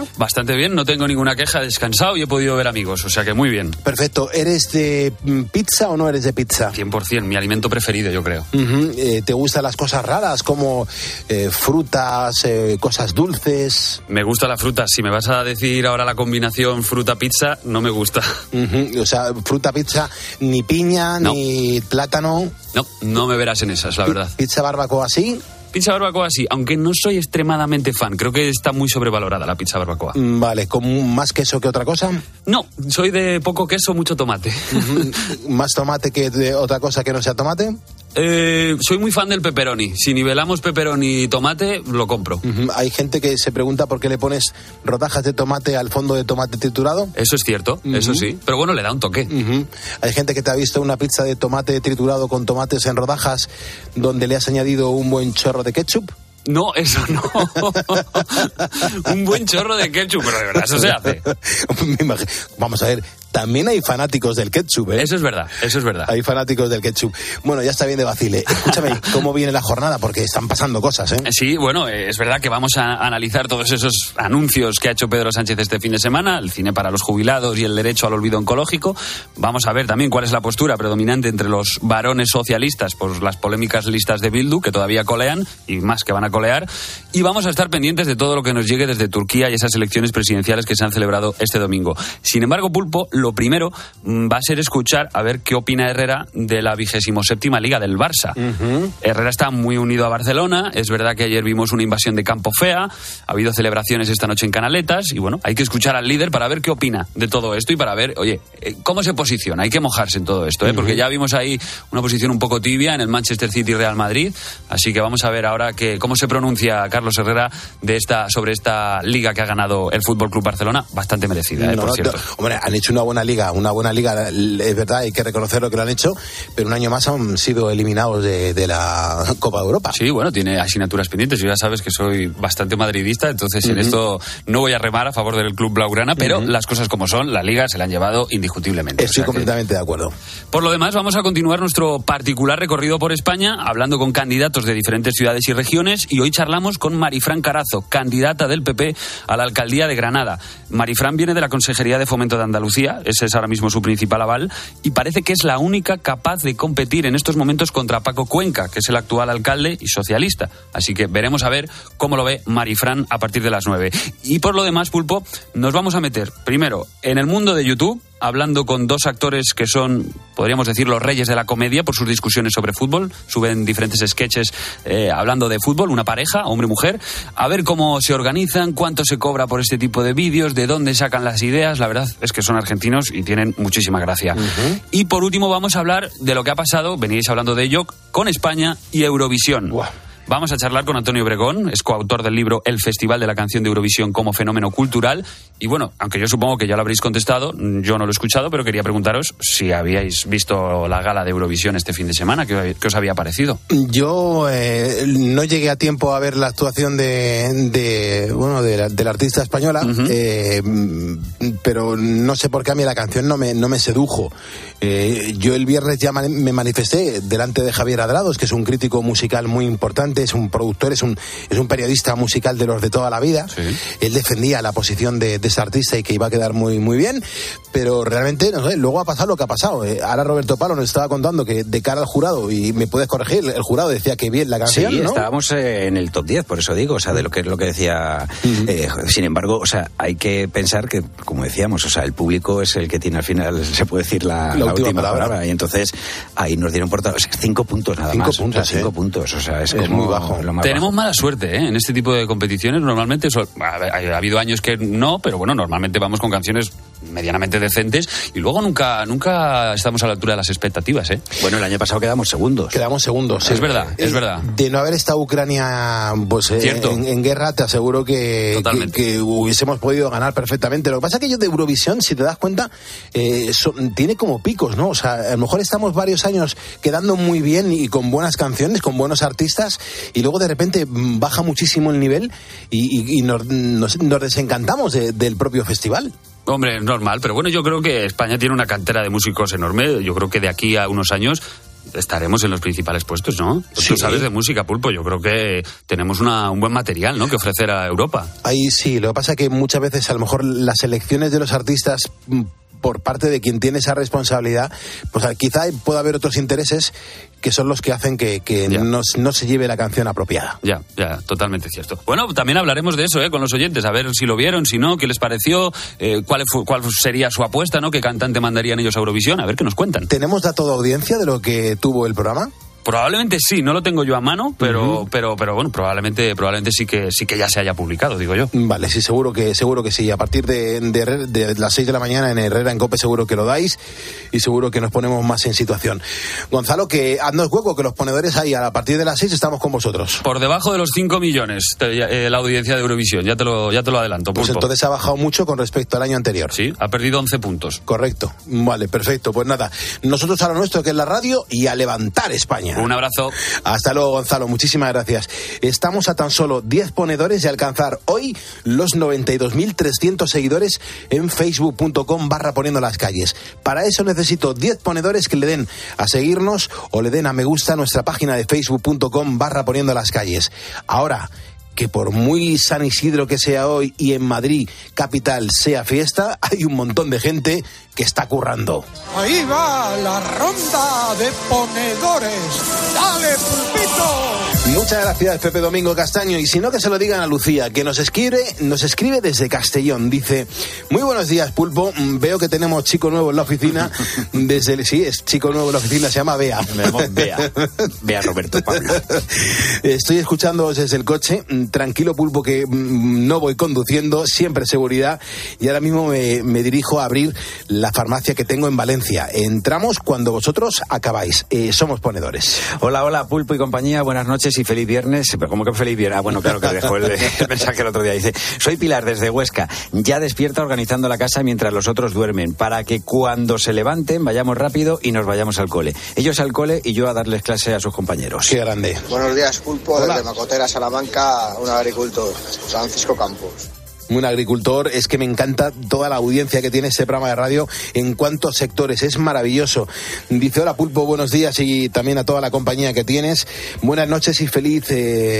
bastante bien, no tengo ninguna queja, he descansado y he podido ver amigos, o sea que muy bien. Perfecto. ¿Eres de pizza o no eres de pizza? 100%, mi alimento preferido, yo creo. ¿Te gustan las cosas raras como frutas, cosas dulces? Me gusta la fruta. Si me vas a decir ahora la combinación fruta-pizza, no me gusta. O sea, fruta-pizza, ni piña, ni plátano. No me verás en esas, la verdad. ¿Pizza barbacoa sí? Pizza barbacoa sí, aunque no soy extremadamente fan. Creo que está muy sobrevalorada la pizza barbacoa. Vale, ¿con más queso que otra cosa? No, soy de poco queso, mucho tomate. ¿Más tomate que de otra cosa que no sea tomate? Soy muy fan del pepperoni. Si nivelamos pepperoni y tomate, lo compro. Hay gente que se pregunta por qué le pones rodajas de tomate al fondo de tomate triturado. Eso es cierto, eso sí. Pero bueno, le da un toque. Hay gente que te ha visto una pizza de tomate triturado con tomates en rodajas donde le has añadido un buen chorro de ketchup. No, eso no. Un buen chorro de ketchup, pero de verdad eso se hace. Vamos a ver, también hay fanáticos del ketchup, ¿eh? Eso es verdad. Hay fanáticos del ketchup. Bueno, ya está bien de vacile. Escúchame, ¿cómo viene la jornada? Porque están pasando cosas, ¿eh? Sí, bueno, es verdad que vamos a analizar todos esos anuncios que ha hecho Pedro Sánchez este fin de semana, el cine para los jubilados y el derecho al olvido oncológico. Vamos a ver también cuál es la postura predominante entre los varones socialistas por las polémicas listas de Bildu, que todavía colean, y más que van a colear. Y vamos a estar pendientes de todo lo que nos llegue desde Turquía y esas elecciones presidenciales que se han celebrado este domingo. Sin embargo, Pulpo, lo primero va a ser escuchar a ver qué opina Herrera de la 27ª Liga del Barça. Herrera está muy unido a Barcelona. Es verdad que ayer vimos una invasión de campo fea, ha habido celebraciones esta noche en Canaletas y bueno, hay que escuchar al líder para ver qué opina de todo esto y para ver, oye, cómo se posiciona. Hay que mojarse en todo esto, porque ya vimos ahí una posición un poco tibia en el Manchester City Real Madrid, así que vamos a ver ahora cómo se pronuncia Carlos Herrera sobre esta liga que ha ganado el Fútbol Club Barcelona, bastante merecida, por cierto. Hombre, han hecho una buena liga, es verdad, hay que reconocer lo que lo han hecho, pero un año más han sido eliminados de la Copa de Europa. Sí, bueno, tiene asignaturas pendientes. Yo ya sabes que soy bastante madridista, entonces en esto no voy a remar a favor del club blaugrana, pero las cosas como son, la liga se la han llevado indiscutiblemente. Estoy completamente de acuerdo. Por lo demás, vamos a continuar nuestro particular recorrido por España, hablando con candidatos de diferentes ciudades y regiones, y hoy charlamos con Marifran Carazo, candidata del PP a la alcaldía de Granada. Marifran viene de la Consejería de Fomento de Andalucía, ese es ahora mismo su principal aval, y parece que es la única capaz de competir en estos momentos contra Paco Cuenca, que es el actual alcalde y socialista. Así que veremos a ver cómo lo ve Marifran a partir de las 9. Y por lo demás, Pulpo, nos vamos a meter primero en el mundo de YouTube, hablando con dos actores que son, podríamos decir, los reyes de la comedia por sus discusiones sobre fútbol. Suben diferentes sketches hablando de fútbol, una pareja, hombre-mujer. A ver cómo se organizan, cuánto se cobra por este tipo de vídeos, de dónde sacan las ideas. La verdad es que son argentinos y tienen muchísima gracia. Y por último vamos a hablar de lo que ha pasado, veníais hablando de ello, con España y Eurovisión. Vamos a charlar con Antonio Obregón, es coautor del libro El Festival de la Canción de Eurovisión como Fenómeno Cultural. Y bueno, aunque yo supongo que ya lo habréis contestado, yo no lo he escuchado, pero quería preguntaros si habíais visto la gala de Eurovisión este fin de semana, ¿qué os había parecido? Yo no llegué a tiempo a ver la actuación de la artista española, pero no sé por qué a mí la canción no me sedujo. Yo el viernes ya me manifesté delante de Javier Adrados, que es un crítico musical muy importante, es un productor, es un periodista musical de los de toda la vida. Sí. Él defendía la posición de esta artista y que iba a quedar muy, muy bien, pero realmente, no sé, luego ha pasado lo que ha pasado. Ahora Roberto Palo nos estaba contando que de cara al jurado, y me puedes corregir, el jurado decía que bien la canción, sí, ¿no? Estábamos en el top 10, por eso digo, o sea, de lo que decía. Sin embargo, o sea, hay que pensar que, como decíamos, o sea, el público es el que tiene al final, se puede decir la última palabra, y entonces ahí nos dieron por 5 puntos nada más. 5 puntos, 5 puntos, o sea, es como muy bajo. Tenemos mala suerte, en este tipo de competiciones. Normalmente ha habido años que no, pero bueno, normalmente vamos con canciones medianamente decentes y luego nunca estamos a la altura de las expectativas, ¿eh? Bueno, el año pasado quedamos segundos. Sí. Es verdad. De no haber estado Ucrania pues en guerra, te aseguro que hubiésemos podido ganar perfectamente. Lo que pasa es que yo de Eurovisión, si te das cuenta, tiene como picos, ¿no? O sea, a lo mejor estamos varios años quedando muy bien y con buenas canciones, con buenos artistas, y luego de repente baja muchísimo el nivel y nos desencantamos del propio festival. Hombre, es normal, pero bueno, yo creo que España tiene una cantera de músicos enorme. Yo creo que de aquí a unos años estaremos en los principales puestos, ¿no? Sí. Tú sabes de música, Pulpo, yo creo que tenemos un buen material, ¿no?, que ofrecer a Europa. Ahí sí, lo que pasa es que muchas veces a lo mejor las elecciones de los artistas por parte de quien tiene esa responsabilidad, pues quizá pueda haber otros intereses que son los que hacen que no se lleve la canción apropiada. Ya, totalmente cierto. Bueno, también hablaremos de eso, con los oyentes, a ver si lo vieron, si no, qué les pareció, cuál sería su apuesta, ¿no?, qué cantante mandarían ellos a Eurovisión, a ver qué nos cuentan. ¿Tenemos dato de audiencia de lo que tuvo el programa? Probablemente sí, no lo tengo yo a mano, pero bueno, probablemente sí que ya se haya publicado, digo yo. Vale, sí, seguro que sí. A partir de las 6 de la mañana en Herrera en COPE seguro que lo dais y seguro que nos ponemos más en situación. Gonzalo, que haznos hueco, que los ponedores ahí a partir de las 6 estamos con vosotros. Por debajo de los 5 millones la audiencia de Eurovisión, ya te lo adelanto, Pulpo. Pues entonces ha bajado mucho con respecto al año anterior. Sí, ha perdido 11 puntos. Correcto, vale, perfecto. Pues nada, nosotros a lo nuestro, que es la radio, y a levantar España. Un abrazo. Hasta luego, Gonzalo. Muchísimas gracias. Estamos a tan solo 10 ponedores de alcanzar hoy los 92.300 seguidores en facebook.com/poniendo las calles. Para eso necesito 10 ponedores que le den a seguirnos o le den a me gusta a nuestra página de facebook.com/poniendo las calles. Ahora, que por muy San Isidro que sea hoy y en Madrid capital sea fiesta, hay un montón de gente que está currando. Ahí va la ronda de ponedores. ¡Dale, Pulpito! Muchas gracias, Pepe Domingo Castaño. Y si no, que se lo digan a Lucía, que nos escribe desde Castellón. Dice: muy buenos días, Pulpo. Veo que tenemos chico nuevo en la oficina. Sí, es chico nuevo en la oficina, se llama Bea. Me llamo Bea. Bea Roberto Pablo. Estoy escuchándoos desde el coche. Tranquilo, Pulpo, que no voy conduciendo, siempre seguridad. Y ahora mismo me dirijo a abrir la farmacia que tengo en Valencia. Entramos cuando vosotros acabáis. Somos ponedores. Hola, Pulpo y compañía. Buenas noches y feliz viernes. Pero ¿cómo que feliz viernes? Bueno, claro que dejó el mensaje el otro día. Dice: soy Pilar desde Huesca. Ya despierta organizando la casa mientras los otros duermen, para que cuando se levanten vayamos rápido y nos vayamos al cole. Ellos al cole y yo a darles clase a sus compañeros. Qué grande. Buenos días, Pulpo. Hola. Desde Macotera, Salamanca, un agricultor, Francisco Campos. Un agricultor. Es que me encanta toda la audiencia que tiene este programa de radio en cuantos sectores, es maravilloso. Dice: hola, Pulpo, buenos días, y también a toda la compañía que tienes. Buenas noches y feliz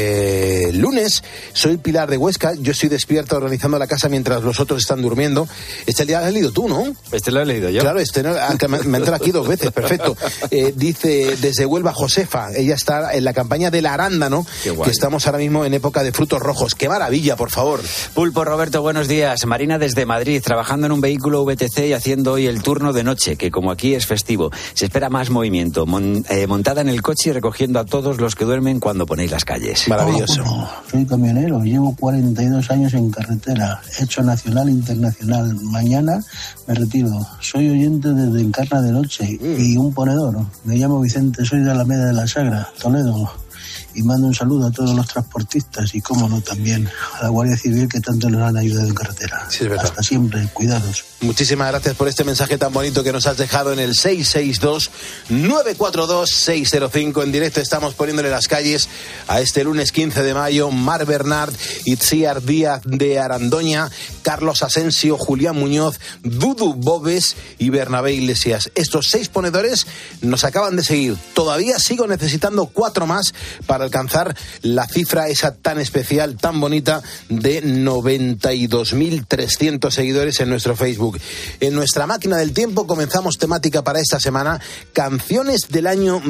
lunes. Soy Pilar de Huesca, yo estoy despierta organizando la casa mientras los otros están durmiendo. Este día lo has leído tú, ¿no? Este lo he leído yo. Claro, me entra aquí 2 veces, perfecto. Dice desde Huelva Josefa, ella está en la campaña del arándano, que estamos ahora mismo en época de frutos rojos. ¡Qué maravilla, por favor! Pulpo, Roberto, buenos días. Marina desde Madrid, trabajando en un vehículo VTC y haciendo hoy el turno de noche, que como aquí es festivo, se espera más movimiento. Montada en el coche y recogiendo a todos los que duermen cuando ponéis las calles. Maravilloso. Hola, soy camionero, llevo 42 años en carretera, hecho nacional e internacional. Mañana me retiro. Soy oyente desde Encarna de Noche y un ponedor. Me llamo Vicente, soy de Alameda de la Sagra, Toledo. Y mando un saludo a todos los transportistas y, cómo no, también a la Guardia Civil, que tanto nos han ayudado en carretera. Sí, es verdad. Hasta siempre, cuidados. Muchísimas gracias por este mensaje tan bonito que nos has dejado en el 662-942-605. En directo estamos poniéndole las calles a este lunes 15 de mayo. Mar Bernard, Itziar Díaz de Arandoña, Carlos Asensio, Julián Muñoz, Dudu Bobes y Bernabé Iglesias. Estos 6 ponedores nos acaban de seguir. Todavía sigo necesitando 4 más para alcanzar la cifra esa tan especial, tan bonita, de 92.300 seguidores en nuestro Facebook. En nuestra máquina del tiempo comenzamos temática para esta semana: canciones del año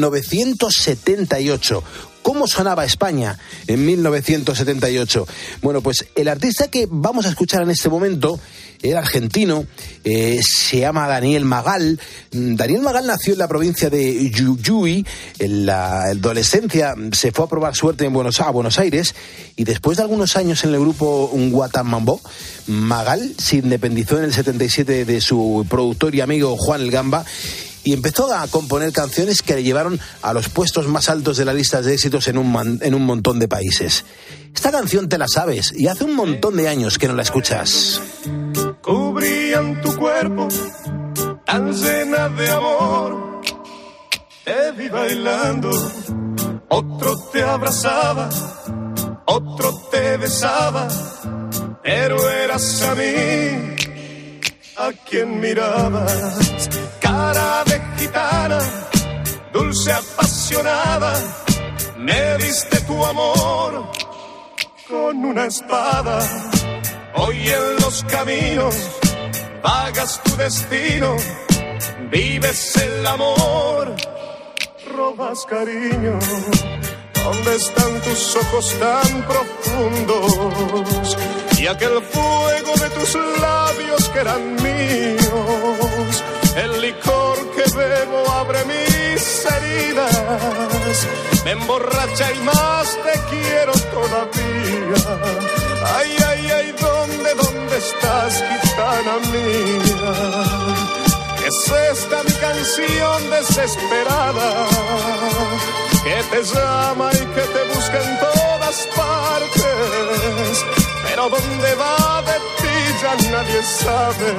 1978. ¿Cómo sonaba España en 1978? Bueno, pues el artista que vamos a escuchar en este momento era argentino, se llama Daniel Magal. Daniel Magal nació en la provincia de Jujuy. En la adolescencia se fue a probar suerte a Buenos Aires, y después de algunos años en el grupo Guatamambo, Magal se independizó en el 77 de su productor y amigo Juan el Gamba, y empezó a componer canciones que le llevaron a los puestos más altos de las listas de éxitos en un montón de países. Esta canción te la sabes, y hace un montón de años que no la escuchas. Cubrían tu cuerpo tan llena de amor, te vi bailando, otro te abrazaba, otro te besaba, pero eras a mí a quien mirabas. Cara de gitana, dulce dulce apasionada, me diste tu amor con una espada. Hoy en los caminos vagas tu destino, vives el amor, robas cariño. ¿Dónde están tus ojos tan profundos? Y aquel fuego de tus labios que eran míos. El licor que bebo abre mis heridas, me emborracha y más te quiero todavía. Ay, ay, ay, ¿dónde estás, gitana mía? Es esta mi canción desesperada, que te llama y que te busca en todas partes, pero dónde va de ti ya nadie sabe.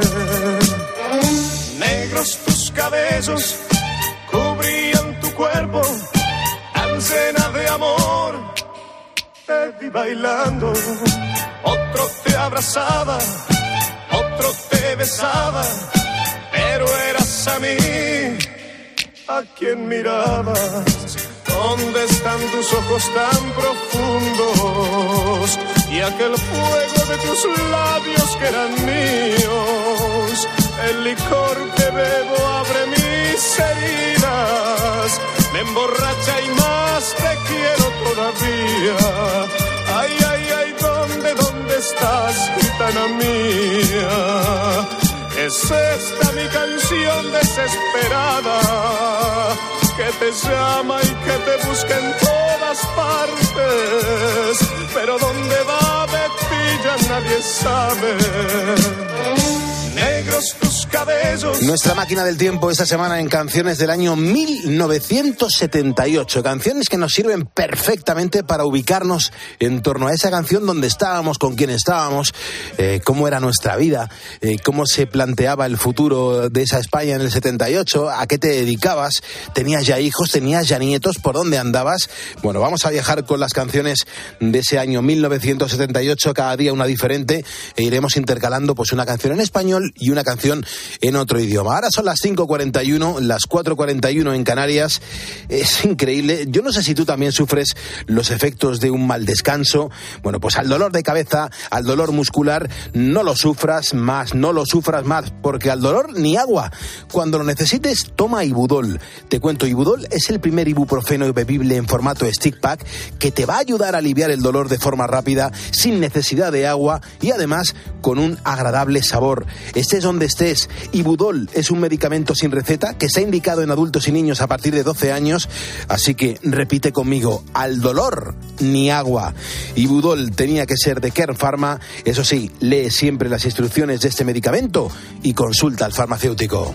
Negros tus cabellos cubrían tu cuerpo, tan llena de amor, te vi bailando. Otro te abrazaba, otro te besaba, pero eras a mí a quien mirabas. ¿Dónde están tus ojos tan profundos? Y aquel fuego de tus labios que eran míos. El licor que bebo abre mis heridas, me emborracha y más te quiero todavía. Ay, ay, ay, ¿dónde estás, gitana mía? Es esta mi canción desesperada, que te llama y que te busca en todas partes, pero dónde va de ti ya nadie sabe. Negros tus cabellos. Nuestra máquina del tiempo esta semana en canciones del año 1978. Canciones que nos sirven perfectamente para ubicarnos en torno a esa canción, donde estábamos, con quién estábamos, cómo era nuestra vida, cómo se planteaba el futuro de esa España en el 78, a qué te dedicabas, tenías ya hijos, tenías ya nietos, por dónde andabas. Bueno, vamos a viajar con las canciones de ese año 1978, cada día una diferente, e iremos intercalando pues una canción en español y una canción en otro idioma. Ahora son las 5:41, las 4:41 en Canarias. Es increíble. Yo no sé si tú también sufres los efectos de un mal descanso. Bueno, pues al dolor de cabeza, al dolor muscular, no lo sufras más, porque al dolor ni agua. Cuando lo necesites, toma Ibudol. Te cuento, Ibudol es el primer ibuprofeno bebible en formato stick pack que te va a ayudar a aliviar el dolor de forma rápida, sin necesidad de agua y además con un agradable sabor. Estés donde estés, Ibudol es un medicamento sin receta que está indicado en adultos y niños a partir de 12 años, así que repite conmigo: al dolor ni agua. Ibudol tenía que ser de Kern Pharma. Eso sí, lee siempre las instrucciones de este medicamento y consulta al farmacéutico.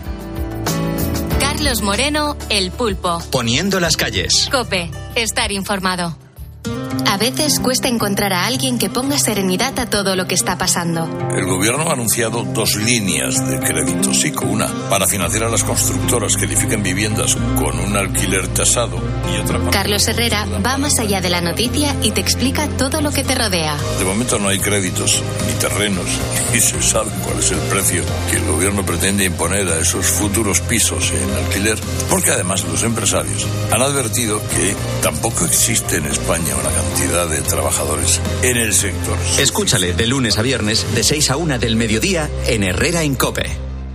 Carlos Moreno, El Pulpo. Poniendo las calles. COPE, estar informado. A veces cuesta encontrar a alguien que ponga serenidad a todo lo que está pasando. El gobierno ha anunciado 2 líneas de crédito, sí, con una para financiar a las constructoras que edifiquen viviendas con un alquiler tasado y otra para... Carlos Herrera va más allá de la noticia y te explica todo lo que te rodea. De momento no hay créditos ni terrenos y se sabe cuál es el precio que el gobierno pretende imponer a esos futuros pisos en alquiler, porque además los empresarios han advertido que tampoco existe en España una cantidad de trabajadores en el sector. Escúchale de lunes a viernes de 6 a 1 del mediodía en Herrera en COPE.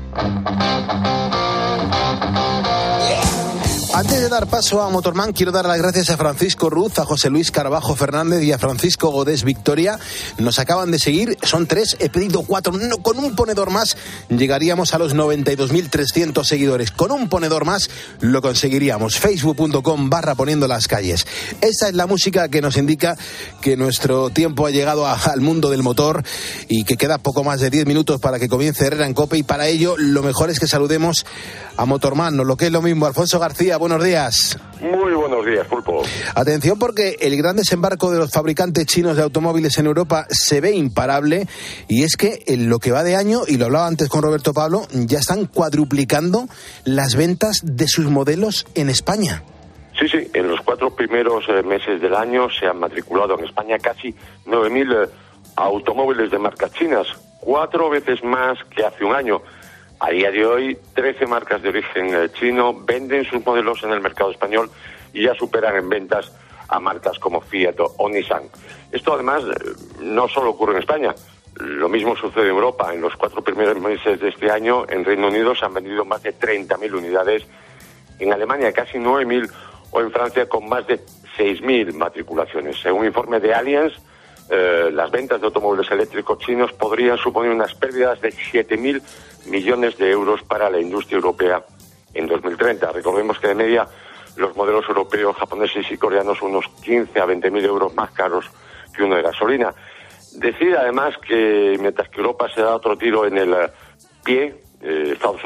Antes de dar paso a Motorman, quiero dar las gracias a Francisco Ruz, a José Luis Carbajo Fernández y a Francisco Godés Victoria. Nos acaban de seguir, son 3, he pedido 4. No, con un ponedor más llegaríamos a los 92.300 seguidores. Con un ponedor más lo conseguiríamos. Facebook.com/poniendo las calles. Esta es la música que nos indica que nuestro tiempo ha llegado al mundo del motor y que queda poco más de 10 minutos para que comience Herrera en COPE, y para ello lo mejor es que saludemos a Motorman, o lo que es lo mismo, Alfonso García. Buenos días. Muy buenos días, Pulpo. Atención, porque el gran desembarco de los fabricantes chinos de automóviles en Europa se ve imparable, y es que en lo que va de año, y lo hablaba antes con Roberto Pablo, ya están cuadruplicando las ventas de sus modelos en España. Sí, en los 4 primeros meses del año se han matriculado en España casi 9.000 automóviles de marcas chinas, 4 veces más que hace un año. A día de hoy, 13 marcas de origen chino venden sus modelos en el mercado español y ya superan en ventas a marcas como Fiat o Nissan. Esto además no solo ocurre en España, lo mismo sucede en Europa. En los 4 primeros meses de este año en Reino Unido se han vendido más de 30.000 unidades, en Alemania casi 9.000 o en Francia con más de 6.000 matriculaciones. Según informe de Allianz, las ventas de automóviles eléctricos chinos podrían suponer unas pérdidas de 7.000 millones de euros para la industria europea en 2030. Recordemos que de media los modelos europeos, japoneses y coreanos son unos 15 a 20.000 euros más caros que uno de gasolina. Decir además que mientras que Europa se da otro tiro en el pie, Estados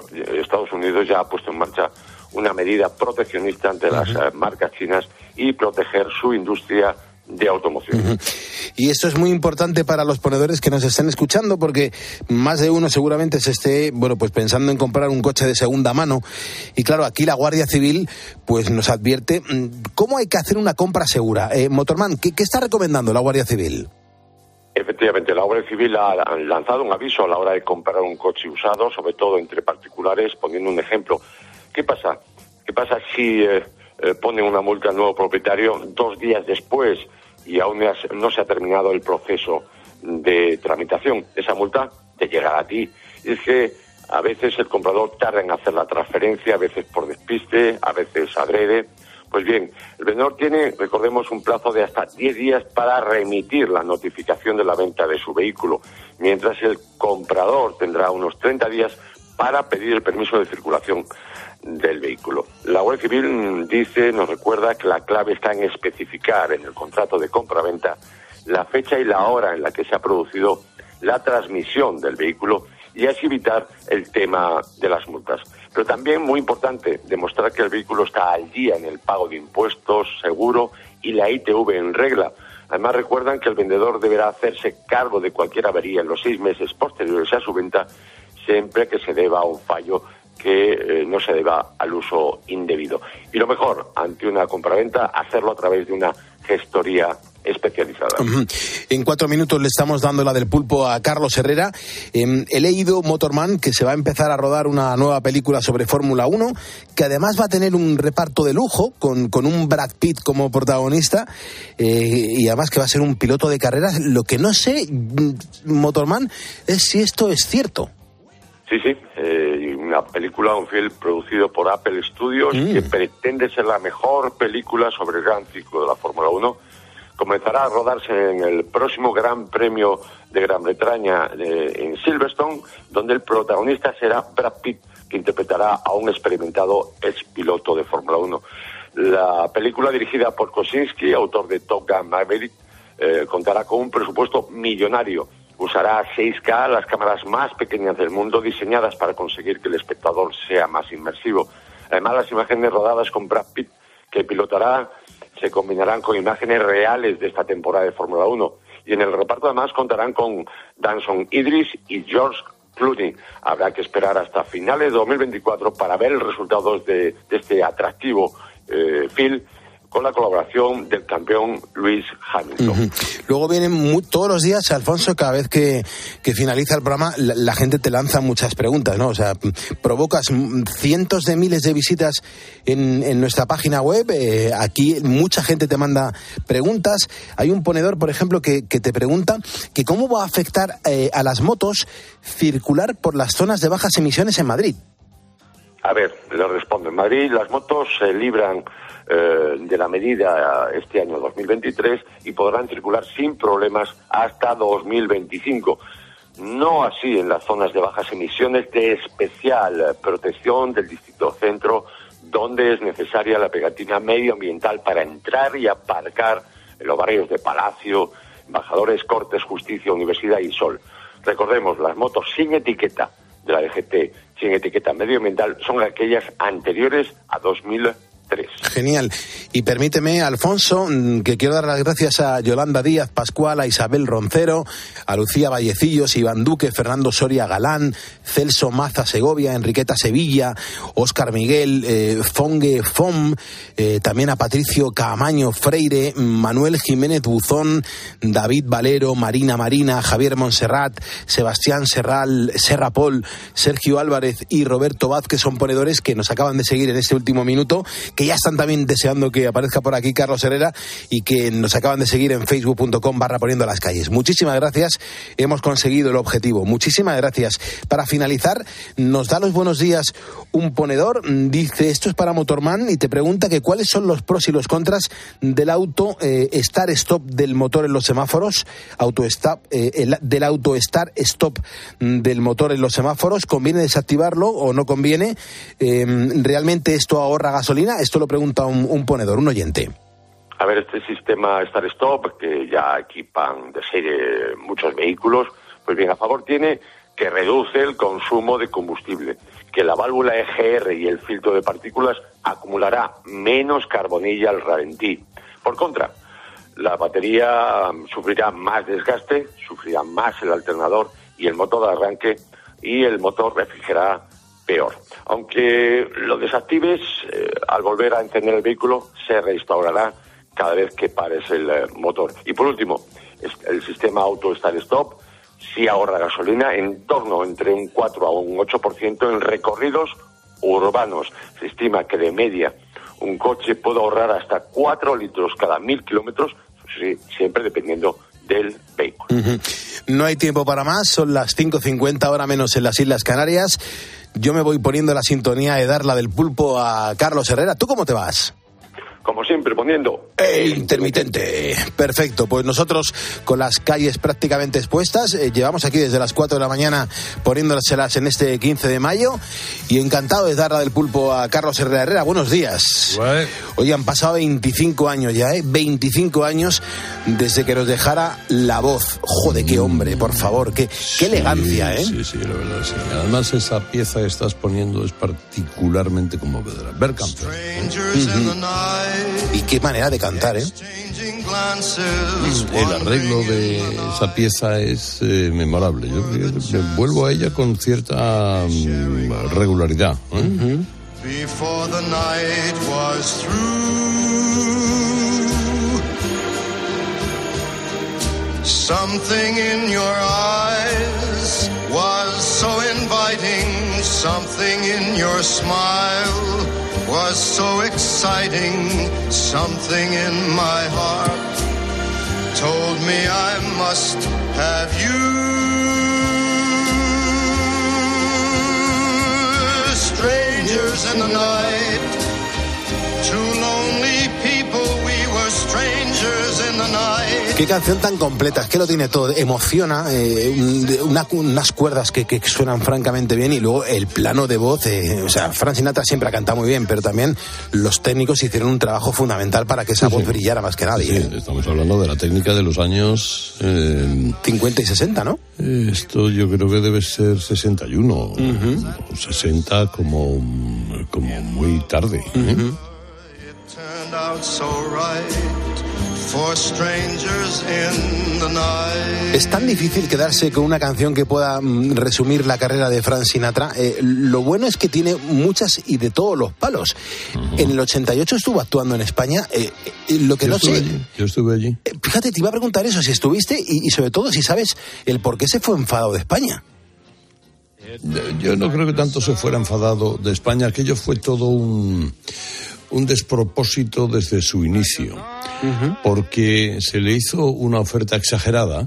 Unidos ya ha puesto en marcha una medida proteccionista ante las marcas chinas y proteger su industria de automoción. Y esto es muy importante para los ponedores que nos estén escuchando, porque más de uno seguramente se esté, pues pensando en comprar un coche de segunda mano. Y claro, aquí la Guardia Civil pues nos advierte cómo hay que hacer una compra segura. Motorman, ¿qué está recomendando la Guardia Civil? Efectivamente, la Guardia Civil ha lanzado un aviso a la hora de comprar un coche usado, sobre todo entre particulares, poniendo un ejemplo. ¿Qué pasa? ¿Qué pasa si ponen una multa al nuevo propietario 2 días después y aún no se ha terminado el proceso de tramitación? Esa multa te llegará a ti. Y es que a veces el comprador tarda en hacer la transferencia, a veces por despiste, a veces adrede. Pues bien, el vendedor tiene, recordemos, un plazo de hasta 10 días para remitir la notificación de la venta de su vehículo, mientras el comprador tendrá unos 30 días para pedir el permiso de circulación del vehículo. La Guardia Civil nos recuerda que la clave está en especificar en el contrato de compra-venta la fecha y la hora en la que se ha producido la transmisión del vehículo y así evitar el tema de las multas. Pero también, muy importante, demostrar que el vehículo está al día en el pago de impuestos, seguro y la ITV en regla. Además, recuerdan que el vendedor deberá hacerse cargo de cualquier avería en los 6 meses posteriores a su venta, siempre que se deba a un fallo que no se deba al uso indebido. Y lo mejor, ante una compraventa, hacerlo a través de una gestoría especializada. En 4 minutos le estamos dando la del pulpo a Carlos Herrera. He leído, Motorman, que se va a empezar a rodar una nueva película sobre Fórmula 1, que además va a tener un reparto de lujo, con un Brad Pitt como protagonista, y además que va a ser un piloto de carreras. Lo que no sé, Motorman, es si esto es cierto. Sí, una película, un film producido por Apple Studios, que pretende ser la mejor película sobre el gran ciclo de la Fórmula 1. Comenzará a rodarse en el próximo Gran Premio de Gran Bretaña en Silverstone, donde el protagonista será Brad Pitt, que interpretará a un experimentado expiloto de Fórmula 1. La película, dirigida por Kosinski, autor de Top Gun Maverick, contará con un presupuesto millonario. Usará 6K, las cámaras más pequeñas del mundo, diseñadas para conseguir que el espectador sea más inmersivo. Además, las imágenes rodadas con Brad Pitt, que pilotará, se combinarán con imágenes reales de esta temporada de Fórmula 1. Y en el reparto además contarán con Danson Idris y George Clooney. Habrá que esperar hasta finales de 2024 para ver el resultado de este atractivo film, con la colaboración del campeón Lewis Hamilton. Luego vienen todos los días, Alfonso, cada vez que finaliza el programa, la gente te lanza muchas preguntas, ¿no? O sea, provocas cientos de miles de visitas en nuestra página web. Aquí mucha gente te manda preguntas. Hay un ponedor, por ejemplo, que te pregunta que cómo va a afectar a las motos circular por las zonas de bajas emisiones en Madrid. A ver, le respondo. En Madrid las motos se libran de la medida este año 2023 y podrán circular sin problemas hasta 2025. No así en las zonas de bajas emisiones de especial protección del Distrito Centro, donde es necesaria la pegatina medioambiental para entrar y aparcar en los barrios de Palacio, Embajadores, Cortes, Justicia, Universidad y Sol. Recordemos, las motos sin etiqueta de la DGT, sin etiqueta medioambiental, son aquellas anteriores a 2003. Genial. Y permíteme, Alfonso, que quiero dar las gracias a Yolanda Díaz Pascual, a Isabel Roncero, a Lucía Vallecillos, Iván Duque, Fernando Soria Galán, Celso Maza Segovia, Enriqueta Sevilla, Óscar Miguel, Fongue Fom, también a Patricio Caamaño Freire, Manuel Jiménez Buzón, David Valero, Marina, Javier Montserrat, Sebastián Serrapol, Sergio Álvarez y Roberto Vázquez, son ponedores que nos acaban de seguir en este último minuto, que ya están también deseando que aparezca por aquí Carlos Herrera y que nos acaban de seguir en facebook.com/poniendo las calles. Muchísimas gracias, hemos conseguido el objetivo. Muchísimas gracias. Para finalizar, nos da los buenos días un ponedor, dice, esto es para Motorman, y te pregunta que cuáles son los pros y los contras del auto start-stop del motor en los semáforos, del auto start-stop del motor en los semáforos, ¿conviene desactivarlo o no conviene? ¿Realmente esto ahorra gasolina? Esto lo pregunta un ponedor, un oyente. A ver, este sistema Start-Stop, que ya equipan de serie muchos vehículos, pues bien, a favor tiene que reduce el consumo de combustible, que la válvula EGR y el filtro de partículas acumulará menos carbonilla al ralentí. Por contra, la batería sufrirá más desgaste, sufrirá más el alternador y el motor de arranque, y el motor refrigerará peor. Aunque lo desactives, al volver a encender el vehículo se restaurará cada vez que pares el motor. Y por último, el sistema Auto Start Stop sí ahorra gasolina en torno entre un 4 a un 8% en recorridos urbanos. Se estima que de media un coche puede ahorrar hasta 4 litros cada 1.000 kilómetros, sí, siempre dependiendo del vehículo. No hay tiempo para más, son las 5:50, hora menos en las Islas Canarias. Yo me voy poniendo la sintonía de Darla del Pulpo a Carlos Herrera. ¿Tú cómo te vas? Como siempre, poniendo intermitente. Perfecto, pues nosotros con las calles prácticamente expuestas, llevamos aquí desde las 4 de la mañana poniéndoselas en este 15 de mayo y encantado de darla del pulpo a Carlos Herrera. Buenos días. Hoy han pasado 25 años ya, 25 años desde que nos dejara la voz. Joder, qué hombre, por favor, qué elegancia, ¿eh? Sí, la verdad, sí. Además, esa pieza que estás poniendo es particularmente conmovedora. Bergkamp. Y qué manera de cantar, ¿eh? El arreglo de esa pieza es memorable. Yo me vuelvo a ella con cierta regularidad. Before the night was through, something in your eyes was so inviting, something in your smile was so exciting, something in my heart told me I must have you. Strangers in the night, two lonely people, we were strangers in the night. Qué canción tan completa, es que lo tiene todo, emociona, unas cuerdas que suenan francamente bien y luego el plano de voz, o sea, Frank Sinatra siempre ha cantado muy bien, pero también los técnicos hicieron un trabajo fundamental para que esa voz brillara más que nadie. Sí, estamos hablando de la técnica de los años 50 y 60, ¿no? Esto yo creo que debe ser 61, o 60 como muy tarde. Es tan difícil quedarse con una canción que pueda resumir la carrera de Frank Sinatra. Lo bueno es que tiene muchas y de todos los palos. En el 88 estuvo actuando en España. Lo que yo estuve allí. Fíjate, te iba a preguntar eso, si estuviste y sobre todo si sabes el por qué se fue enfadado de España. Yo no creo que tanto se fuera enfadado de España. Aquello fue todo un despropósito desde su inicio, porque se le hizo una oferta exagerada,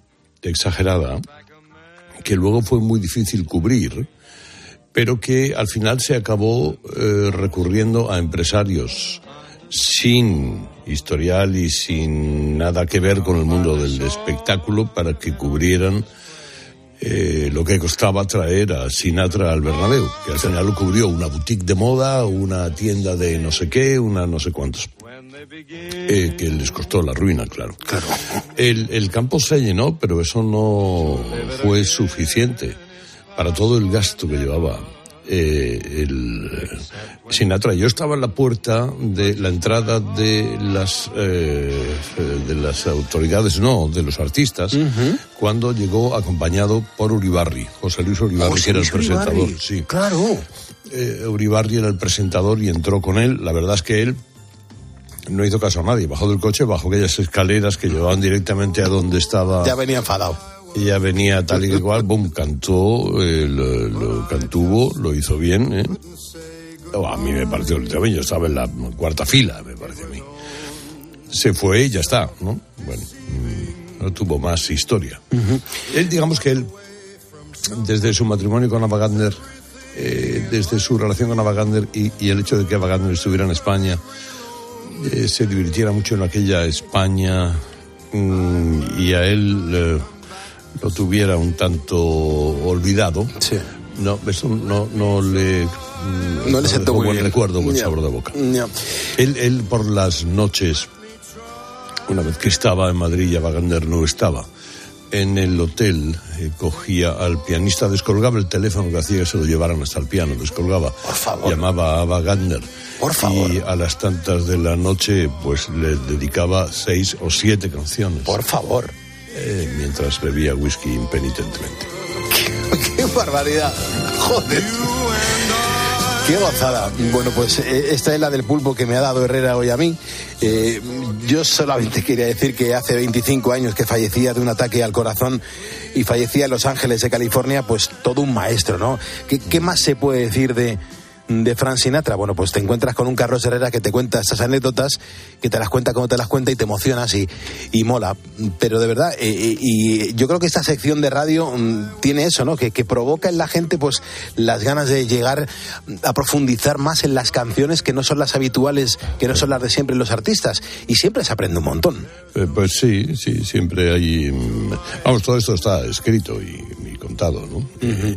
que luego fue muy difícil cubrir, pero que al final se acabó recurriendo a empresarios sin historial y sin nada que ver con el mundo del espectáculo para que cubrieran lo que costaba traer a Sinatra al Bernabéu, que al final lo cubrió una boutique de moda, una tienda de no sé qué, una no sé cuántos, que les costó la ruina, claro. El campo se llenó, pero eso no fue suficiente para todo el gasto que llevaba Sinatra. Yo estaba en la puerta de la entrada de las autoridades, no, de los artistas, cuando llegó acompañado por Uribarri, José Luis Uribarri, que era el presentador. Sí. Claro. Uribarri era el presentador y entró con él. La verdad es que él no hizo caso a nadie. Bajó del coche, bajó aquellas escaleras que llevaban directamente a donde estaba. Ya venía enfadado. Y ya venía tal y igual, boom, cantó, lo cantuvo, lo hizo bien, ¿eh? A mí me pareció, yo estaba en la cuarta fila, me parece a mí. Se fue y ya está, ¿no? Bueno, no tuvo más historia. Él, digamos que él, desde su matrimonio con Ava Gardner, desde su relación con Ava Gardner y el hecho de que Ava Gardner estuviera en España, se divirtiera mucho en aquella España, y a él lo tuviera un tanto olvidado. Sí. No, eso no le sentó muy buen bien. recuerdo, buen sabor de boca. Él por las noches, una vez que estaba en Madrid y Ava Gardner no estaba, en el hotel cogía al pianista, descolgaba el teléfono que hacía que se lo llevaran hasta el piano, descolgaba, por favor, llamaba a Ava Gardner, por favor, y a las tantas de la noche pues le dedicaba 6 o 7 canciones. Por favor. Mientras bebía whisky impenitentemente. ¡Qué barbaridad! ¡Joder! ¡Qué gozada! Bueno, pues esta es la del pulpo que me ha dado Herrera hoy a mí. Yo solamente quería decir que hace 25 años que fallecía de un ataque al corazón y fallecía en Los Ángeles de California, pues todo un maestro, ¿no? ¿Qué más se puede decir de Frank Sinatra? Bueno, pues te encuentras con un Carlos Herrera que te cuenta estas anécdotas, que te las cuenta como te las cuenta y te emocionas y mola. Pero de verdad, y yo creo que esta sección de radio tiene eso, ¿no? Que provoca en la gente pues las ganas de llegar a profundizar más en las canciones que no son las habituales, que no son las de siempre en los artistas. Y siempre se aprende un montón. Pues sí, siempre hay... Vamos, todo esto está escrito y contado, ¿no? Y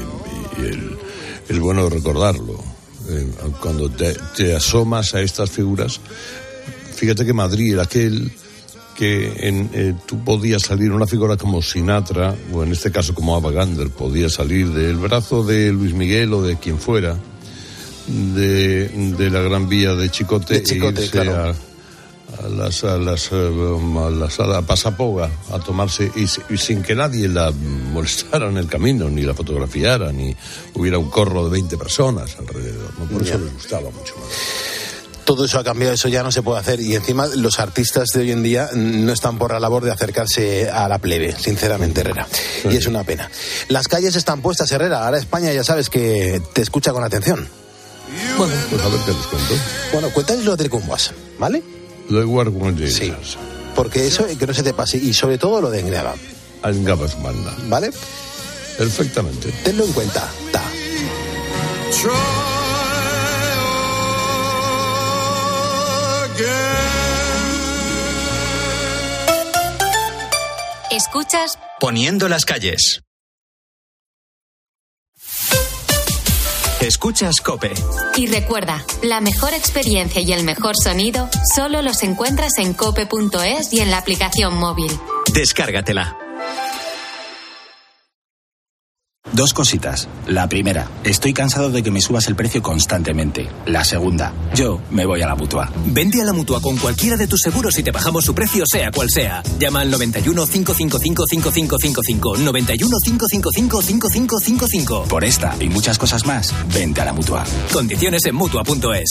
el bueno recordarlo. Cuando te asomas a estas figuras, fíjate que Madrid era aquel que tú podías salir, una figura como Sinatra, o en este caso como Ava Gardner, podía salir del brazo de Luis Miguel o de quien fuera, de la Gran Vía de Chicote, e irse claro, a Pasapoga a tomarse, y sin que nadie la molestara en el camino, ni la fotografiara, ni hubiera un corro de 20 personas alrededor, ¿no? Por eso les gustaba mucho más. Todo eso ha cambiado, eso ya no se puede hacer, y encima los artistas de hoy en día no están por la labor de acercarse a la plebe, sinceramente, Herrera, y es una pena. Las calles están puestas, Herrera, ahora España ya sabes que te escucha con atención. Bueno, pues a ver qué les cuento. Bueno, cuéntales lo del Cumbuas, ¿vale? Lo de Guarguanjes. Sí, porque eso que no se te pase, y sobre todo lo de Engaba. Engabas manda. ¿Vale? Perfectamente. Tenlo en cuenta. Escuchas Poniendo las calles. Escuchas COPE. Y recuerda, la mejor experiencia y el mejor sonido solo los encuentras en cope.es y en la aplicación móvil. Descárgatela. Dos cositas. La primera, estoy cansado de que me subas el precio constantemente. La segunda, yo me voy a la Mutua. Vente a la Mutua con cualquiera de tus seguros y te bajamos su precio sea cual sea. Llama al 91 555 5555. 91 555 5555. Por esta y muchas cosas más, vente a la Mutua. Condiciones en Mutua.es.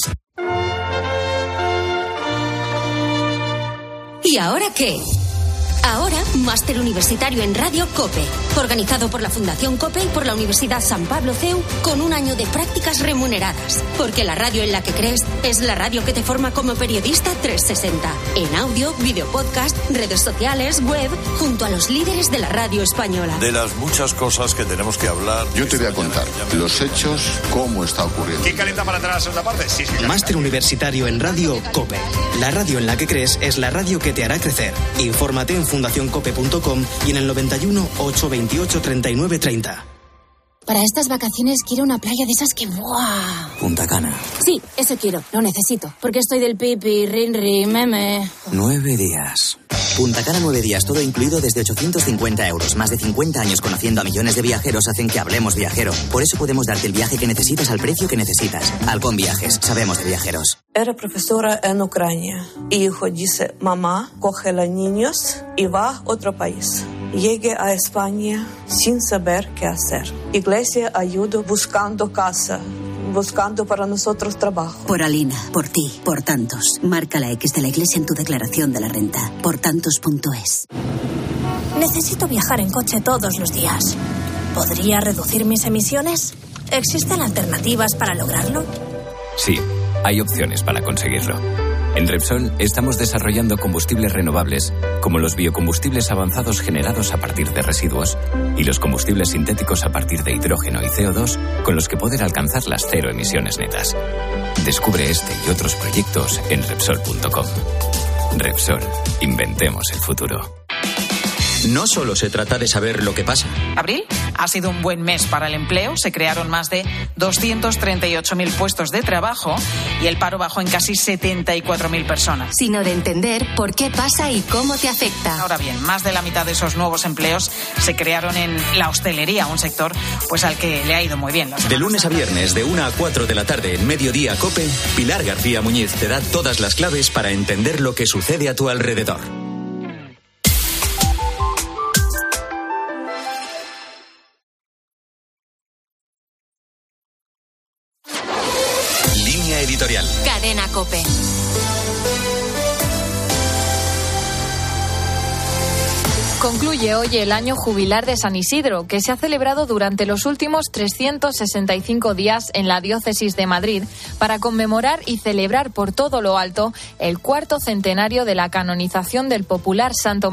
¿Y ahora qué? Ahora, Máster Universitario en Radio COPE, organizado por la Fundación COPE y por la Universidad San Pablo CEU, con un año de prácticas remuneradas. Porque la radio en la que crees es la radio que te forma como periodista 360. En audio, video podcast, redes sociales, web, junto a los líderes de la radio española. De las muchas cosas que tenemos que hablar... Yo te voy a contar los hechos, cómo está ocurriendo. ¿Quién calienta para entrar a la segunda parte? Sí. Máster Universitario en Radio COPE. La radio en la que crees es la radio que te hará crecer. Infórmate en fundacioncope.com y en el 91 828 39 30. Para estas vacaciones quiero una playa de esas que... ¡buah! Punta Cana. Sí, ese quiero. Lo necesito. Porque estoy del pipi, rinri, meme... 9 días. Punta Cana 9 días, todo incluido desde 850 euros. Más de 50 años conociendo a millones de viajeros hacen que hablemos viajero. Por eso podemos darte el viaje que necesitas al precio que necesitas. Halcón Viajes, sabemos de viajeros. Era profesora en Ucrania. Y hijo dice, mamá, coge a los niños y va a otro país. Llegué a España sin saber qué hacer. Iglesia ayudó buscando casa, buscando para nosotros trabajo. Por Alina, por ti, por tantos. Marca la X de la Iglesia en tu declaración de la renta. Portantos.es. Necesito viajar en coche todos los días. ¿Podría reducir mis emisiones? ¿Existen alternativas para lograrlo? Sí, hay opciones para conseguirlo. En Repsol estamos desarrollando combustibles renovables, como los biocombustibles avanzados generados a partir de residuos y los combustibles sintéticos a partir de hidrógeno y CO2, con los que poder alcanzar las 0 emisiones netas. Descubre este y otros proyectos en Repsol.com. Repsol, inventemos el futuro. No solo se trata de saber lo que pasa. Abril ha sido un buen mes para el empleo. Se crearon más de 238.000 puestos de trabajo y el paro bajó en casi 74.000 personas. Sino de entender por qué pasa y cómo te afecta. Ahora bien, más de la mitad de esos nuevos empleos se crearon en la hostelería, un sector pues al que le ha ido muy bien. De lunes a viernes, de 1 a 4 de la tarde, en Mediodía COPE, Pilar García Muñiz te da todas las claves para entender lo que sucede a tu alrededor. Editorial. Cadena COPE. Concluye hoy el año jubilar de San Isidro, que se ha celebrado durante los últimos 365 días en la diócesis de Madrid para conmemorar y celebrar por todo lo alto el 4º centenario de la canonización del popular santo